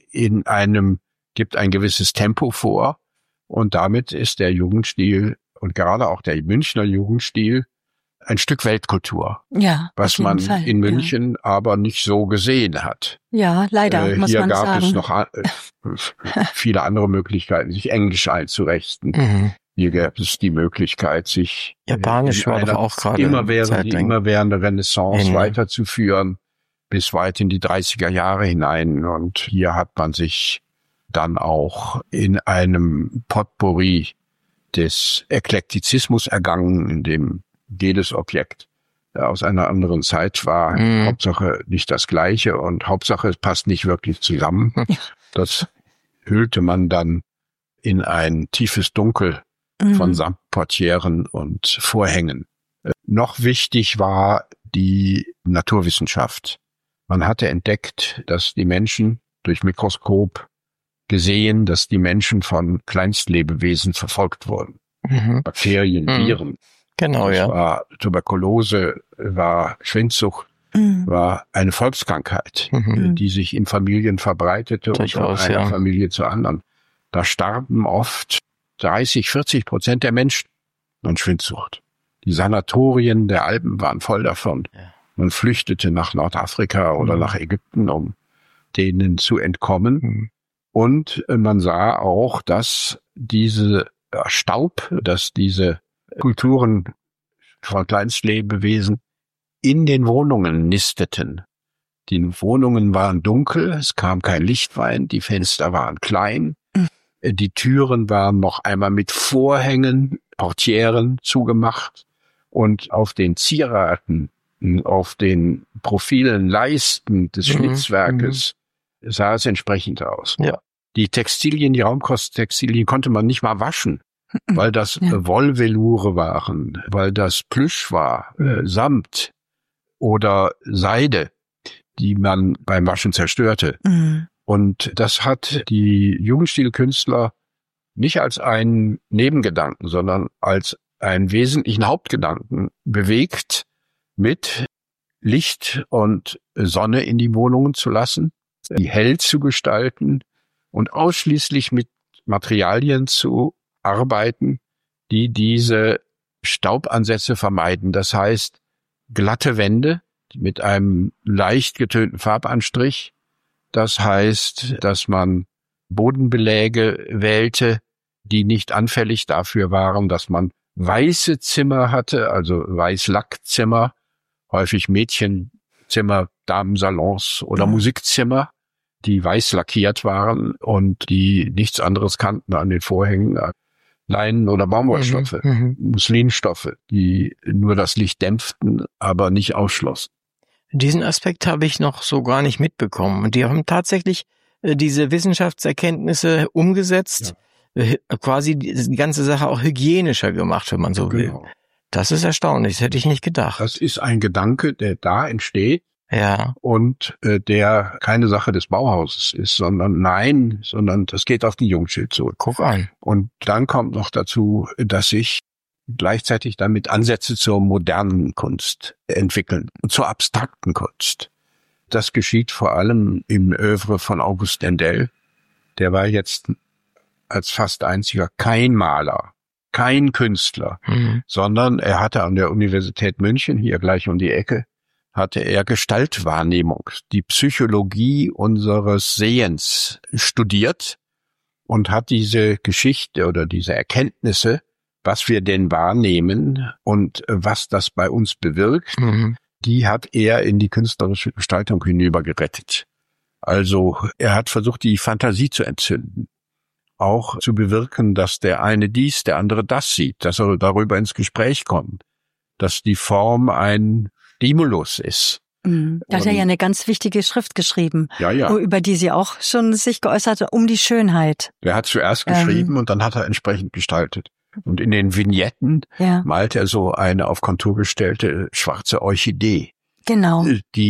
gibt ein gewisses Tempo vor. Und damit ist der Jugendstil und gerade auch der Münchner Jugendstil ein Stück Weltkultur. Ja, was man in München aber nicht so gesehen hat. Ja, leider, muss man sagen. Hier gab es noch viele andere Möglichkeiten, sich Englisch einzurichten. Hier gab es die Möglichkeit, sich Japanisch war doch auch gerade die immerwährende Renaissance weiterzuführen, bis weit in die 30er Jahre hinein. Und hier hat man sich dann auch in einem Potpourri des Eklektizismus ergangen, in dem jedes Objekt aus einer anderen Zeit war. Hauptsache nicht das Gleiche und Hauptsache es passt nicht wirklich zusammen. Das hüllte man dann in ein tiefes Dunkel von Samtportieren und Vorhängen. Noch wichtig war die Naturwissenschaft. Man hatte entdeckt, dass die Menschen durch Mikroskop gesehen, dass die Menschen von Kleinstlebewesen verfolgt wurden. Bakterien, Viren. Genau, das war Tuberkulose, war Schwindsucht, war eine Volkskrankheit, die sich in Familien verbreitete und von einer Familie zur anderen. Da starben oft 30-40% der Menschen an Schwindsucht. Die Sanatorien der Alpen waren voll davon. Man flüchtete nach Nordafrika oder nach Ägypten, um denen zu entkommen. Und man sah auch, dass diese Kulturen von Kleinstlebewesen in den Wohnungen nisteten. Die Wohnungen waren dunkel, es kam kein Licht rein, die Fenster waren klein, die Türen waren noch einmal mit Vorhängen, Portieren zugemacht und auf den Zieraten, auf den profilen Leisten des Schnitzwerkes sah es entsprechend aus. Ja. Die Textilien, die Raumkosttextilien konnte man nicht mal waschen, weil das Wollvelure waren, weil das Plüsch war, Samt oder Seide, die man beim Waschen zerstörte. Und das hat die Jugendstilkünstler nicht als einen Nebengedanken, sondern als einen wesentlichen Hauptgedanken bewegt, mit Licht und Sonne in die Wohnungen zu lassen, die hell zu gestalten und ausschließlich mit Materialien zu arbeiten, die diese Staubansätze vermeiden. Das heißt, glatte Wände mit einem leicht getönten Farbanstrich. Das heißt, dass man Bodenbeläge wählte, die nicht anfällig dafür waren, dass man weiße Zimmer hatte, also Weißlackzimmer häufig Mädchenzimmer, Damensalons oder Musikzimmer, die weiß lackiert waren und die nichts anderes kannten an den Vorhängen. Leinen- oder Baumwollstoffe, Muslinstoffe, die nur das Licht dämpften, aber nicht ausschlossen. Diesen Aspekt habe ich noch so gar nicht mitbekommen. Und die haben tatsächlich diese Wissenschaftserkenntnisse umgesetzt, quasi die ganze Sache auch hygienischer gemacht, wenn man so will. Genau. Das ist erstaunlich, das hätte ich nicht gedacht. Das ist ein Gedanke, der da entsteht Ja. und der keine Sache des Bauhauses ist, sondern das geht auf die Jugendstil zurück. Guck an. Und dann kommt noch dazu, dass sich gleichzeitig damit Ansätze zur modernen Kunst entwickeln und zur abstrakten Kunst. Das geschieht vor allem im Œuvre von August Dendel. Der war jetzt als fast einziger kein Maler, kein Künstler, sondern er hatte an der Universität München, hier gleich um die Ecke, hatte er Gestaltwahrnehmung, die Psychologie unseres Sehens studiert und hat diese Geschichte oder diese Erkenntnisse, was wir denn wahrnehmen und was das bei uns bewirkt, die hat er in die künstlerische Gestaltung hinüber gerettet. Also er hat versucht, die Fantasie zu entzünden, auch zu bewirken, dass der eine dies, der andere das sieht, dass er darüber ins Gespräch kommt, dass die Form ein Stimulus ist. Da hat er ja eine ganz wichtige Schrift geschrieben, Ja. über die Sie auch schon sich geäußert haben, um die Schönheit. Der hat zuerst geschrieben und dann hat er entsprechend gestaltet. Und in den Vignetten malt er so eine auf Kontur gestellte schwarze Orchidee. Genau.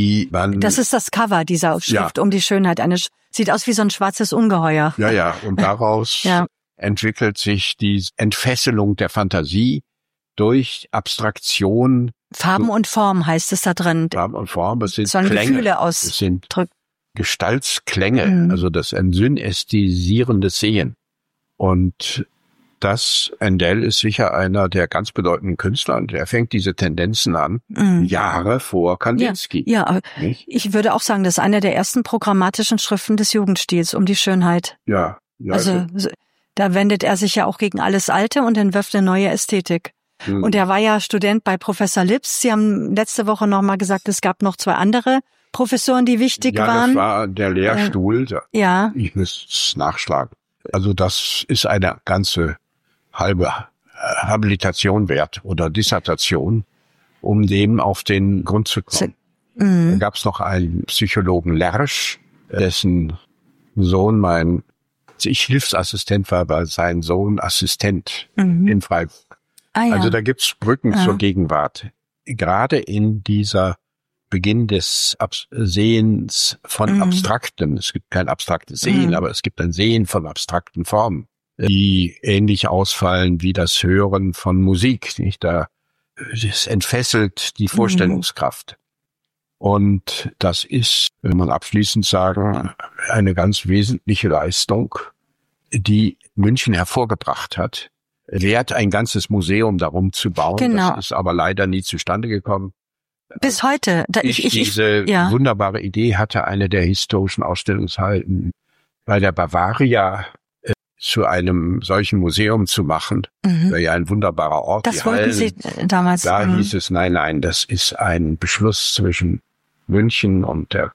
Das ist das Cover dieser Schrift, um die Schönheit. Sieht aus wie so ein schwarzes Ungeheuer. Ja. Und daraus entwickelt sich die Entfesselung der Fantasie durch Abstraktion. Farben und Form heißt es da drin. Farben und Form, es sind Sollen Klänge. Gefühle Es sind Gestaltsklänge, also das ein synästhetisierendes Sehen. Und Dendel ist sicher einer der ganz bedeutenden Künstler und er fängt diese Tendenzen an, Jahre vor Kandinsky. Ja, ich würde auch sagen, das ist eine der ersten programmatischen Schriften des Jugendstils um die Schönheit. Ja. Also da wendet er sich ja auch gegen alles Alte und entwirft eine neue Ästhetik. Und er war ja Student bei Professor Lips. Sie haben letzte Woche noch mal gesagt, es gab noch 2 andere Professoren, die wichtig waren. Ja, das war der Lehrstuhl. Ja. Ich müsste es nachschlagen. Also das ist eine ganze halbe Habilitation wert oder Dissertation, um dem auf den Grund zu kommen. Da gab es noch einen Psychologen Lersch, dessen Sohn ich Hilfsassistent war sein Sohn Assistent in Freiburg. Also da gibt's Brücken zur Gegenwart. Gerade in dieser Beginn des Sehens von Abstrakten. Es gibt kein abstraktes Sehen, aber es gibt ein Sehen von abstrakten Formen, die ähnlich ausfallen wie das Hören von Musik. Nicht? Es entfesselt die Vorstellungskraft. Und das ist, wenn man abschließend sagen, eine ganz wesentliche Leistung, die München hervorgebracht hat. Wert, ein ganzes Museum darum zu bauen. Genau. Das ist aber leider nie zustande gekommen. Bis heute. Diese wunderbare Idee hatte, eine der historischen Ausstellungshallen bei der Bavaria zu einem solchen Museum zu machen. Wäre ja ein wunderbarer Ort. Das wollten Sie damals. Da hieß es, nein, das ist ein Beschluss zwischen München und der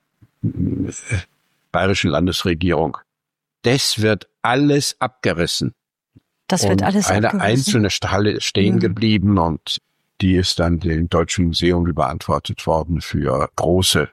bayerischen Landesregierung. Das wird alles abgerissen. Das wird alles abgerissen. Eine einzelne Halle ist stehen geblieben und die ist dann dem Deutschen Museum überantwortet worden für große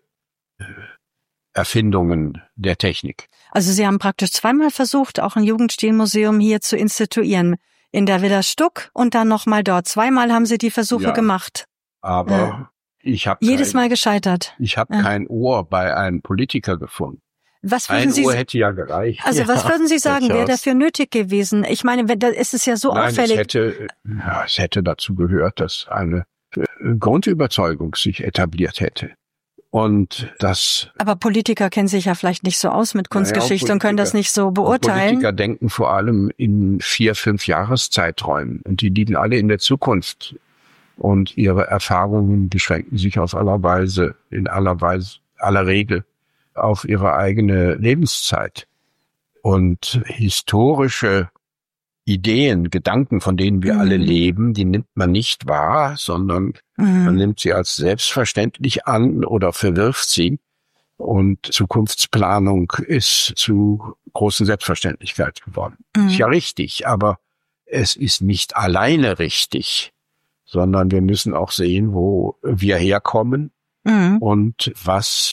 Erfindungen der Technik. Also Sie haben praktisch 2-mal versucht, auch ein Jugendstilmuseum hier zu instituieren. In der Villa Stuck und dann nochmal dort. 2-mal haben Sie die Versuche gemacht. Aber ich habe jedes Mal gescheitert. Ich habe kein Ohr bei einem Politiker gefunden. Was würden Sie Ohr hätte ja gereicht. Also was würden Sie sagen, wäre dafür nötig gewesen? Ich meine, da ist es ja so auffällig. Es hätte dazu gehört, dass eine Grundüberzeugung sich etabliert hätte. Und das. Aber Politiker kennen sich ja vielleicht nicht so aus mit Kunstgeschichte und können das nicht so beurteilen. Politiker denken vor allem in 4-5 Jahreszeiträumen und die liegen alle in der Zukunft. Und ihre Erfahrungen beschränken sich auf aller Regel auf ihre eigene Lebenszeit. Und historische Ideen, Gedanken, von denen wir alle leben, die nimmt man nicht wahr, sondern man nimmt sie als selbstverständlich an oder verwirft sie. Und Zukunftsplanung ist zu großen Selbstverständlichkeit geworden. Ist ja richtig, aber es ist nicht alleine richtig, sondern wir müssen auch sehen, wo wir herkommen und was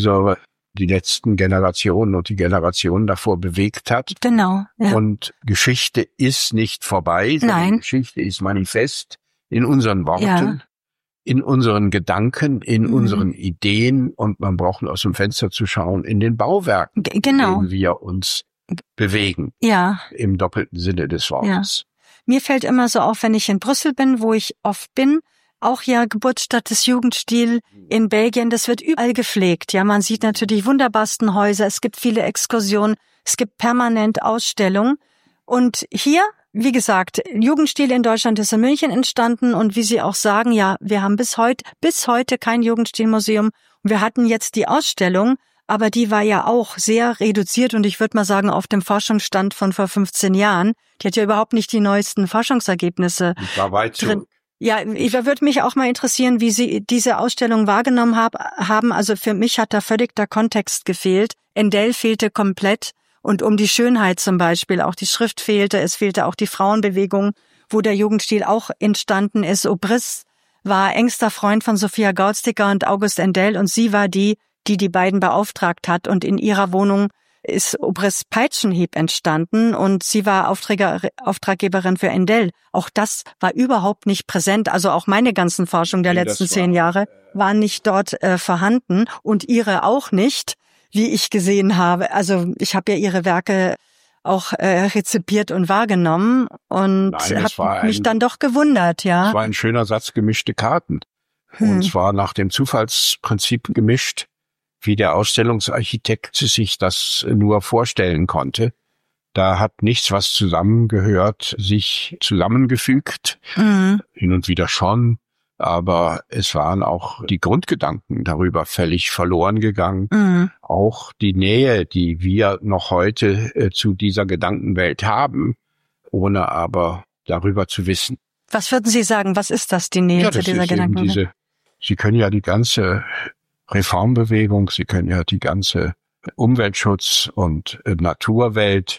die letzten Generationen und die Generationen davor bewegt hat. Genau. Ja. Und Geschichte ist nicht vorbei, sondern Geschichte ist manifest in unseren Worten, in unseren Gedanken, in unseren Ideen, und man braucht aus dem Fenster zu schauen in den Bauwerken, in denen wir uns bewegen. Ja. Im doppelten Sinne des Wortes. Ja. Mir fällt immer so auf, wenn ich in Brüssel bin, wo ich oft bin, auch ja Geburtsstadt des Jugendstil in Belgien, das wird überall gepflegt. Ja, man sieht natürlich die wunderbarsten Häuser, es gibt viele Exkursionen, es gibt permanent Ausstellungen. Und hier, wie gesagt, Jugendstil in Deutschland ist in München entstanden, und wie Sie auch sagen, ja, wir haben bis heute kein Jugendstilmuseum. Wir hatten jetzt die Ausstellung, aber die war ja auch sehr reduziert, und ich würde mal sagen, auf dem Forschungsstand von vor 15 Jahren. Die hat ja überhaupt nicht die neuesten Forschungsergebnisse war weit drin. Ja, würde mich auch mal interessieren, wie Sie diese Ausstellung wahrgenommen haben. Also für mich hat da völlig der Kontext gefehlt. Endell fehlte komplett, und um die Schönheit zum Beispiel, auch die Schrift fehlte, es fehlte auch die Frauenbewegung, wo der Jugendstil auch entstanden ist. Obrist war engster Freund von Sophia Gautsticker und August Endell, und sie war die beiden beauftragt hat, und in ihrer Wohnung ist Obrists Peitschenhieb entstanden, und sie war Auftraggeberin für Endell. Auch das war überhaupt nicht präsent. Also auch meine ganzen Forschung der letzten 10 Jahre waren nicht dort vorhanden, und ihre auch nicht, wie ich gesehen habe. Also ich habe ja ihre Werke auch rezipiert und wahrgenommen, und habe mich dann doch gewundert. Ja, es war ein schöner Satz, gemischte Karten. Und zwar nach dem Zufallsprinzip gemischt, wie der Ausstellungsarchitekt sich das nur vorstellen konnte. Da hat nichts, was zusammengehört, sich zusammengefügt. Hin und wieder schon, aber es waren auch die Grundgedanken darüber völlig verloren gegangen. Auch die Nähe, die wir noch heute zu dieser Gedankenwelt haben, ohne aber darüber zu wissen. Was würden Sie sagen, was ist das, die Nähe zu dieser Gedankenwelt? Sie können ja die ganze Reformbewegung, Sie können ja die ganze Umweltschutz- und Naturwelt,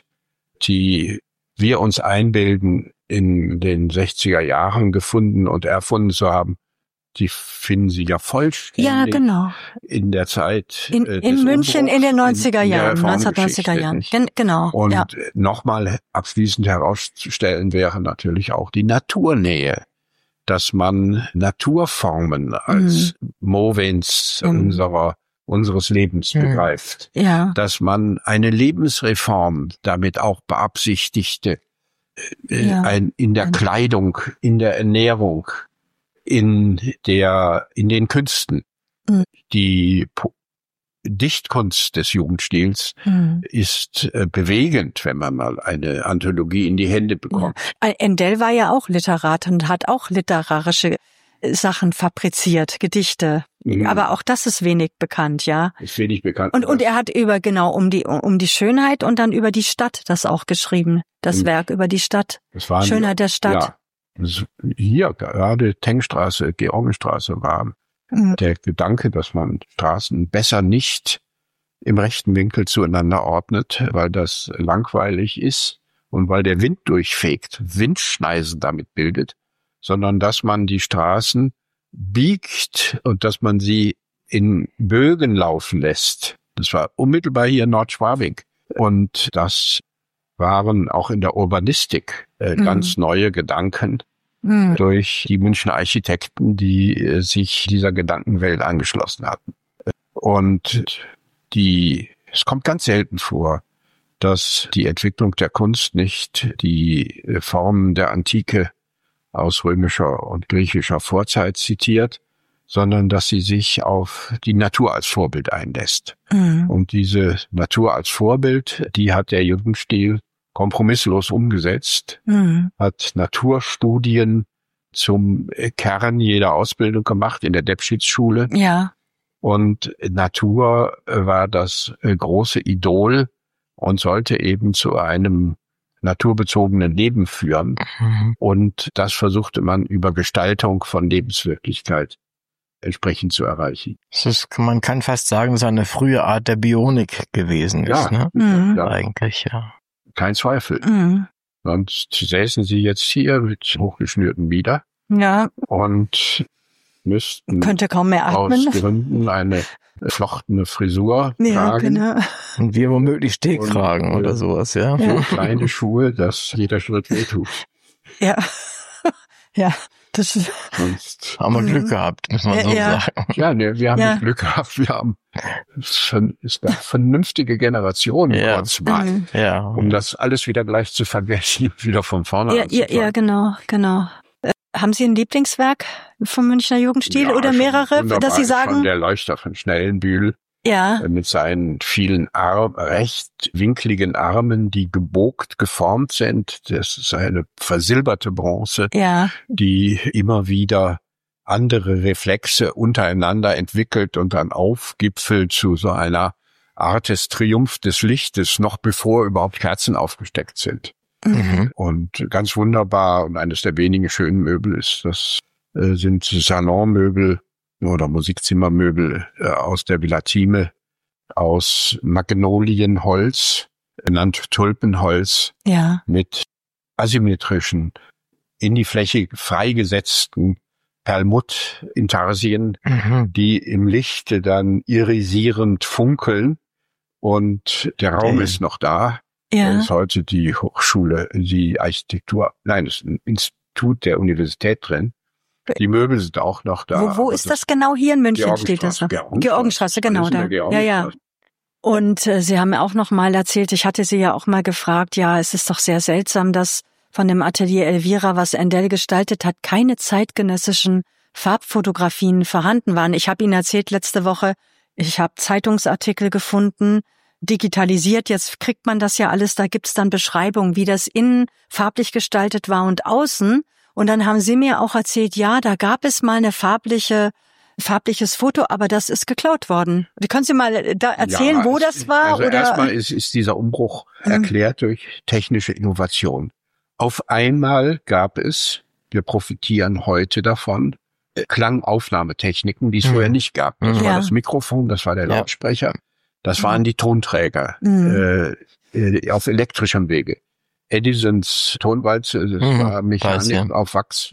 die wir uns einbilden, in den 60er Jahren gefunden und erfunden zu haben, die finden Sie ja vollständig in der Zeit in München in den 90er Jahren, 1990er Jahren. Genau. Und nochmal abschließend herauszustellen wäre natürlich auch die Naturnähe, dass man Naturformen als Movens unseres Lebens begreift. Ja. Dass man eine Lebensreform damit auch beabsichtigte, in der Kleidung, in der Ernährung, in den Künsten. Die Dichtkunst des Jugendstils ist bewegend, wenn man mal eine Anthologie in die Hände bekommt. Ja. Endell war ja auch Literat und hat auch literarische Sachen fabriziert, Gedichte. Aber auch das ist wenig bekannt, ja. Ist wenig bekannt. Und er hat um die Schönheit und dann über die Stadt das auch geschrieben. Das Werk über die Stadt. Schönheit der Stadt. Ja. Hier gerade Tengstraße, Georgenstraße war der Gedanke, dass man Straßen besser nicht im rechten Winkel zueinander ordnet, weil das langweilig ist und weil der Wind durchfegt, Windschneisen damit bildet, sondern dass man die Straßen biegt und dass man sie in Bögen laufen lässt. Das war unmittelbar hier in Nordschwabing. Und das waren auch in der Urbanistik ganz neue Gedanken durch die Münchner Architekten, die sich dieser Gedankenwelt angeschlossen hatten. Und es kommt ganz selten vor, dass die Entwicklung der Kunst nicht die Formen der Antike aus römischer und griechischer Vorzeit zitiert, sondern dass sie sich auf die Natur als Vorbild einlässt. Und diese Natur als Vorbild, die hat der Jugendstil kompromisslos umgesetzt, hat Naturstudien zum Kern jeder Ausbildung gemacht in der Debschitz-Schule. Ja. Und Natur war das große Idol und sollte eben zu einem naturbezogenen Leben führen. Und das versuchte man über Gestaltung von Lebenswirklichkeit entsprechend zu erreichen. Man kann fast sagen, es ist eine frühe Art der Bionik gewesen ist, ne? Ja. Eigentlich, ja. Kein Zweifel. Sonst säßen sie jetzt hier mit hochgeschnürten Mieder und müssten könnte kaum mehr atmen. Aus Gründen eine flochtene Frisur tragen. Genau. Und wir womöglich Stehkragen oder sowas, ja. So kleine Schuhe, dass jeder Schritt wehtut. Ja. Ja. Das Sonst haben wir Glück gehabt, muss man so sagen. Ja, wir haben nicht Glück gehabt. Wir haben vernünftige Generationen kurzmal, um das alles wieder gleich zu vergessen, wieder von vorne anzufangen. Ja, genau. Haben Sie ein Lieblingswerk vom Münchner Jugendstil oder mehrere, dass Sie sagen? Schon der Leuchter von Schnellenbühl. Ja. Mit seinen vielen recht winkligen Armen, die gebogt geformt sind. Das ist eine versilberte Bronze, die immer wieder andere Reflexe untereinander entwickelt und dann aufgipfelt zu so einer Art des Triumph des Lichtes, noch bevor überhaupt Kerzen aufgesteckt sind. Und ganz wunderbar und eines der wenigen schönen Möbel sind Salonmöbel oder Musikzimmermöbel aus der Villa Thieme, aus Magnolienholz, genannt Tulpenholz, mit asymmetrischen, in die Fläche freigesetzten Perlmuttintarsien, die im Lichte dann irisierend funkeln und der Raum ist noch da. Da ist heute die Hochschule, das Institut der Universität drin. Die Möbel sind auch noch da. Wo ist das genau? Hier in München steht das noch. Georgenstraße, genau da. Ja. Und Sie haben auch noch mal erzählt, ich hatte Sie ja auch mal gefragt, es ist doch sehr seltsam, dass von dem Atelier Elvira, was Endell gestaltet hat, keine zeitgenössischen Farbfotografien vorhanden waren. Ich habe Ihnen erzählt letzte Woche, ich habe Zeitungsartikel gefunden, digitalisiert, jetzt kriegt man das ja alles, da gibt's dann Beschreibungen, wie das innen farblich gestaltet war und außen. Und dann haben Sie mir auch erzählt, da gab es mal eine farbliches Foto, aber das ist geklaut worden. Können Sie mal da erzählen, wo das war? Also erstmal ist dieser Umbruch erklärt durch technische Innovation. Auf einmal gab es, wir profitieren heute davon, Klangaufnahmetechniken, die es vorher nicht gab. Das war das Mikrofon, das war der Lautsprecher, das waren die Tonträger auf elektrischem Wege. Edisons Tonwalze, das war Mechanik auf Wachs.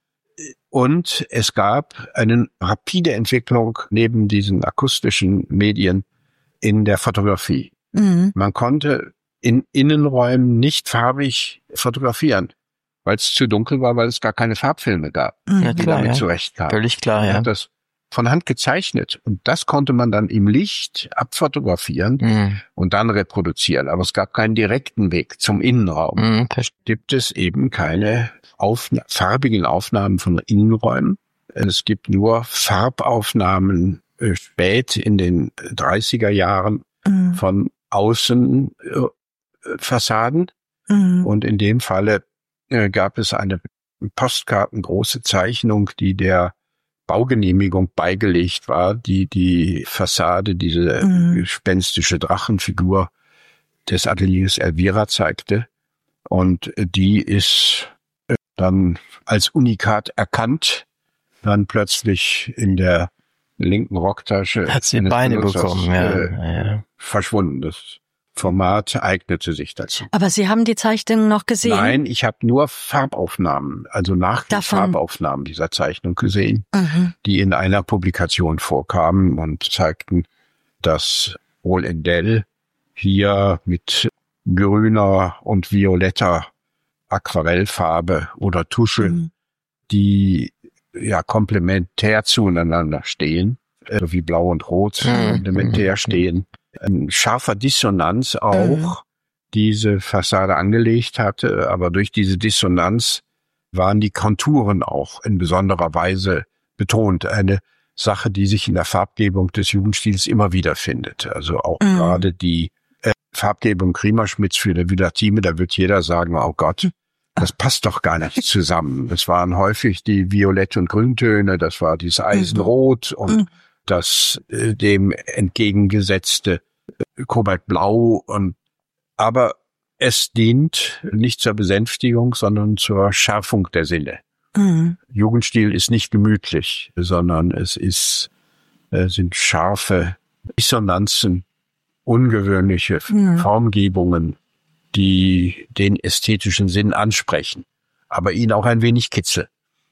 Und es gab eine rapide Entwicklung neben diesen akustischen Medien in der Fotografie. Man konnte in Innenräumen nicht farbig fotografieren, weil es zu dunkel war, weil es gar keine Farbfilme gab, die damit zurechtkamen. Völlig klar, Man hat das von Hand gezeichnet und das konnte man dann im Licht abfotografieren und dann reproduzieren. Aber es gab keinen direkten Weg zum Innenraum. Gibt es eben keine farbigen Aufnahmen von Innenräumen. Es gibt nur Farbaufnahmen spät in den 30er Jahren von Außenfassaden. Und in dem Falle gab es eine postkartengroße Zeichnung, die der Baugenehmigung beigelegt war, die Fassade, diese gespenstische Drachenfigur des Ateliers Elvira zeigte. Und die ist dann als Unikat erkannt, dann plötzlich in der linken Rocktasche hat sie Beine bekommen, verschwunden. Das Format eignete sich dazu. Aber Sie haben die Zeichnung noch gesehen? Nein, ich habe nur Farbaufnahmen, also Farbaufnahmen dieser Zeichnung gesehen, die in einer Publikation vorkamen und zeigten, dass wohl Endell hier mit grüner und violetter Aquarellfarbe oder Tusche, die komplementär zueinander stehen, wie Blau und Rot komplementär stehen, ein scharfer Dissonanz auch diese Fassade angelegt hatte, aber durch diese Dissonanz waren die Konturen auch in besonderer Weise betont. Eine Sache, die sich in der Farbgebung des Jugendstils immer wieder findet. Also auch gerade die Farbgebung Riemerschmidts für die Villa Thieme, da wird jeder sagen, oh Gott, das passt doch gar nicht zusammen. Es waren häufig die Violett- und Grüntöne, das war dieses Eisenrot und das dem entgegengesetzte Kobaltblau aber es dient nicht zur Besänftigung, sondern zur Schärfung der Sinne. Jugendstil ist nicht gemütlich, sondern sind scharfe Dissonanzen, ungewöhnliche Formgebungen, die den ästhetischen Sinn ansprechen, aber ihn auch ein wenig kitzeln.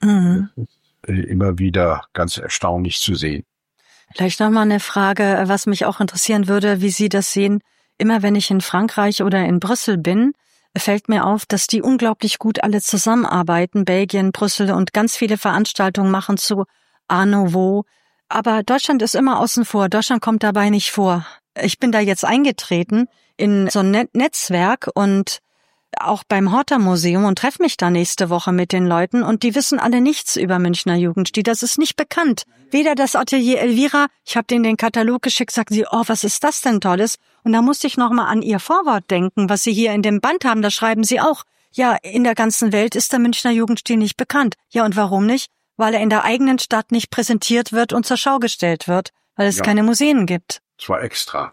Immer wieder ganz erstaunlich zu sehen. Vielleicht noch mal eine Frage, was mich auch interessieren würde, wie Sie das sehen. Immer wenn ich in Frankreich oder in Brüssel bin, fällt mir auf, dass die unglaublich gut alle zusammenarbeiten. Belgien, Brüssel und ganz viele Veranstaltungen machen zu Art Nouveau. Aber Deutschland ist immer außen vor. Deutschland kommt dabei nicht vor. Ich bin da jetzt eingetreten in so ein Netzwerk und auch beim Horta-Museum und treffe mich da nächste Woche mit den Leuten und die wissen alle nichts über Münchner Jugendstil. Das ist nicht bekannt. Weder das Atelier Elvira, ich habe denen den Katalog geschickt, sagten sie, oh, was ist das denn Tolles? Und da musste ich nochmal an ihr Vorwort denken, was sie hier in dem Band haben. Da schreiben sie auch, ja, in der ganzen Welt ist der Münchner Jugendstil nicht bekannt. Ja, und warum nicht? Weil er in der eigenen Stadt nicht präsentiert wird und zur Schau gestellt wird, weil es keine Museen gibt. Zwar extra.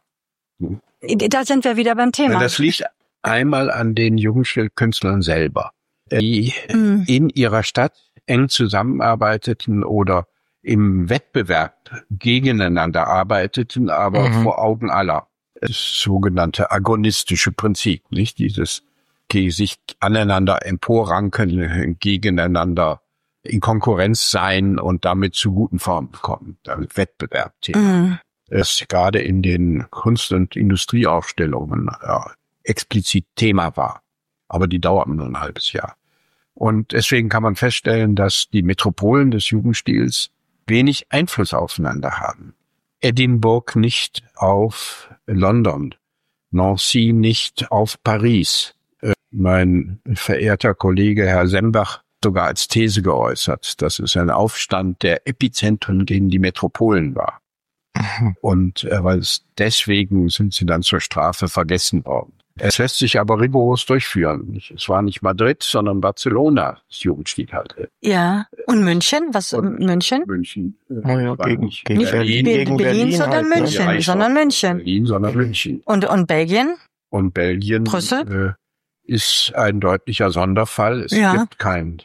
Da sind wir wieder beim Thema. Das liegt einmal an den Jugendstilkünstlern selber, die in ihrer Stadt eng zusammenarbeiteten oder im Wettbewerb gegeneinander arbeiteten, aber vor Augen aller. Das sogenannte agonistische Prinzip, nicht? Dieses sich aneinander emporranken, gegeneinander in Konkurrenz sein und damit zu guten Formen kommen. Damit Wettbewerb. Das gerade in den Kunst- und Industrieausstellungen explizit Thema war. Aber die dauerten nur ein halbes Jahr. Und deswegen kann man feststellen, dass die Metropolen des Jugendstils wenig Einfluss aufeinander haben. Edinburgh nicht auf London, Nancy nicht auf Paris. Mein verehrter Kollege Herr Sembach sogar als These geäußert, dass es ein Aufstand der Epizentren gegen die Metropolen war. Und deswegen sind sie dann zur Strafe vergessen worden. Es lässt sich aber rigoros durchführen. Es war nicht Madrid, sondern Barcelona, das Jugendstil hatte. Ja. Und München? Was? München? München. Gegen Berlin, sondern halt, München, sondern München. Berlin, sondern München. Und Belgien? Und Belgien. Brüssel? Ist ein deutlicher Sonderfall. Es gibt keinen.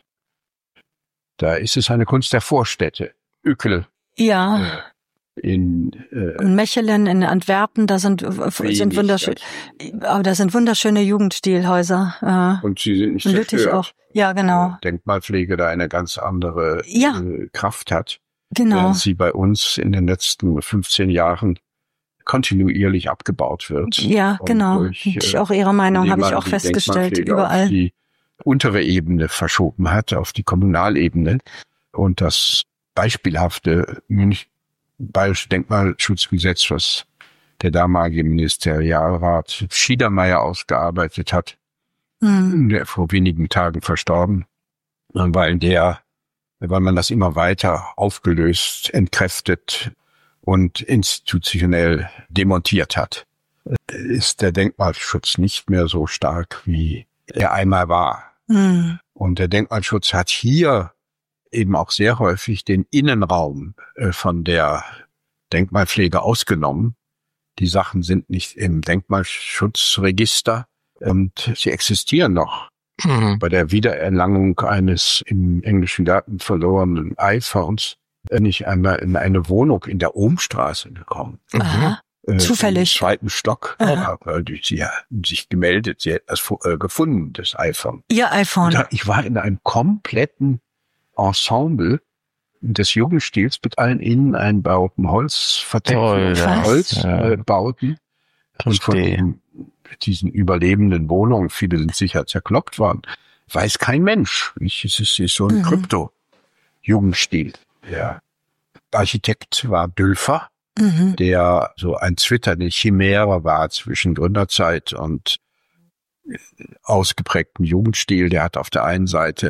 Da ist es eine Kunst der Vorstädte. Uckel. Ja. In Mechelen, in Antwerpen, da sind wunderschöne, aber da sind wunderschöne Jugendstilhäuser. Und sie sind nicht Lüttich zerstört. auch. Ja, genau. Denkmalpflege da eine ganz andere Kraft hat. Genau. Während sie bei uns in den letzten 15 Jahren kontinuierlich abgebaut wird. Ja, genau. Ich auch Ihrer Meinung, habe ich auch festgestellt, überall. Auf die untere Ebene verschoben hat, auf die Kommunalebene. Und das beispielhafte Bayerische Denkmalschutzgesetz, was der damalige Ministerialrat Schiedermeier ausgearbeitet hat, der vor wenigen Tagen verstorben, weil man das immer weiter aufgelöst, entkräftet und institutionell demontiert hat, ist der Denkmalschutz nicht mehr so stark, wie er einmal war. Und der Denkmalschutz hat hier eben auch sehr häufig den Innenraum von der Denkmalpflege ausgenommen. Die Sachen sind nicht im Denkmalschutzregister und sie existieren noch. Bei der Wiedererlangung eines im englischen Garten verlorenen iPhones bin ich einmal in eine Wohnung in der Ohmstraße gekommen. Zufällig. Im 2. Stock. Sie haben sich gemeldet, sie hätten das gefunden, das iPhone. Ihr iPhone. Und ich war in einem kompletten Ensemble des Jugendstils mit allen Inneneinbauten, Holzvertäfelungen, Holzbauten. Und von diesen überlebenden Wohnungen, viele sind sicher zerkloppt worden, weiß kein Mensch. Es ist so ein Krypto-Jugendstil. Der Architekt war Dülfer, der so ein zwitternde Chimäre war zwischen Gründerzeit und ausgeprägtem Jugendstil. Der hat auf der einen Seite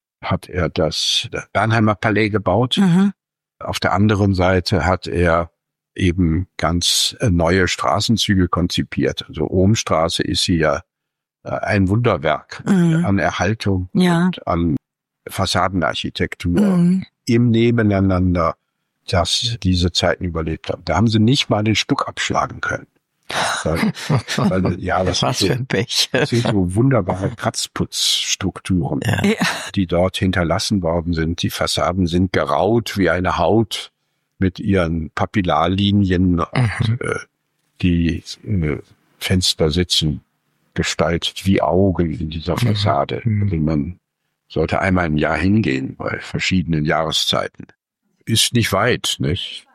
das Bernheimer Palais gebaut. Auf der anderen Seite hat er eben ganz neue Straßenzüge konzipiert. Also Ohmstraße ist hier ein Wunderwerk an Erhaltung und an Fassadenarchitektur im Nebeneinander, das diese Zeiten überlebt haben. Da haben sie nicht mal den Stuck abschlagen können. Was für ein Pech. Das sind so wunderbare Kratzputzstrukturen, die dort hinterlassen worden sind. Die Fassaden sind geraut wie eine Haut mit ihren Papillarlinien und die Fenster sitzen gestaltet wie Augen in dieser Fassade. Also man sollte einmal im Jahr hingehen bei verschiedenen Jahreszeiten. Ist nicht weit, nicht?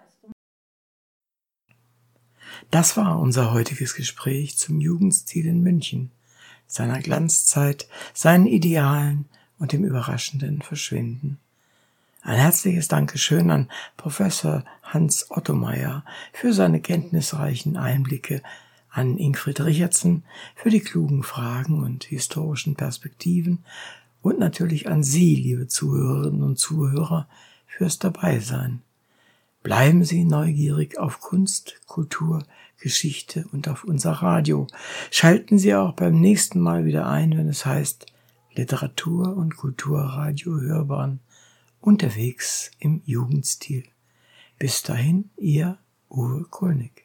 Das war unser heutiges Gespräch zum Jugendstil in München, seiner Glanzzeit, seinen Idealen und dem überraschenden Verschwinden. Ein herzliches Dankeschön an Professor Hans Ottomeyer für seine kenntnisreichen Einblicke, an Ingfrid Richardson für die klugen Fragen und historischen Perspektiven und natürlich an Sie, liebe Zuhörerinnen und Zuhörer, fürs Dabeisein. Bleiben Sie neugierig auf Kunst, Kultur, Geschichte und auf unser Radio. Schalten Sie auch beim nächsten Mal wieder ein, wenn es heißt Literatur- und Kulturradio Hörbahn, unterwegs im Jugendstil. Bis dahin, Ihr Uwe Kulnig.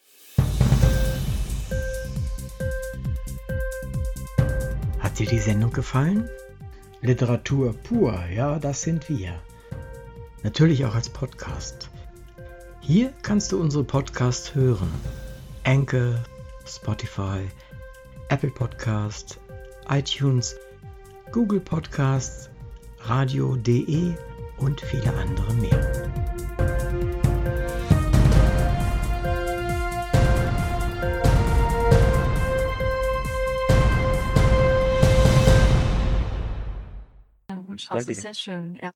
Hat dir die Sendung gefallen? Literatur pur, ja, das sind wir. Natürlich auch als Podcast. Hier kannst du unsere Podcasts hören. Anchor, Spotify, Apple Podcast, iTunes, Google Podcasts, radio.de und viele andere mehr. Das ist sehr schön, ja.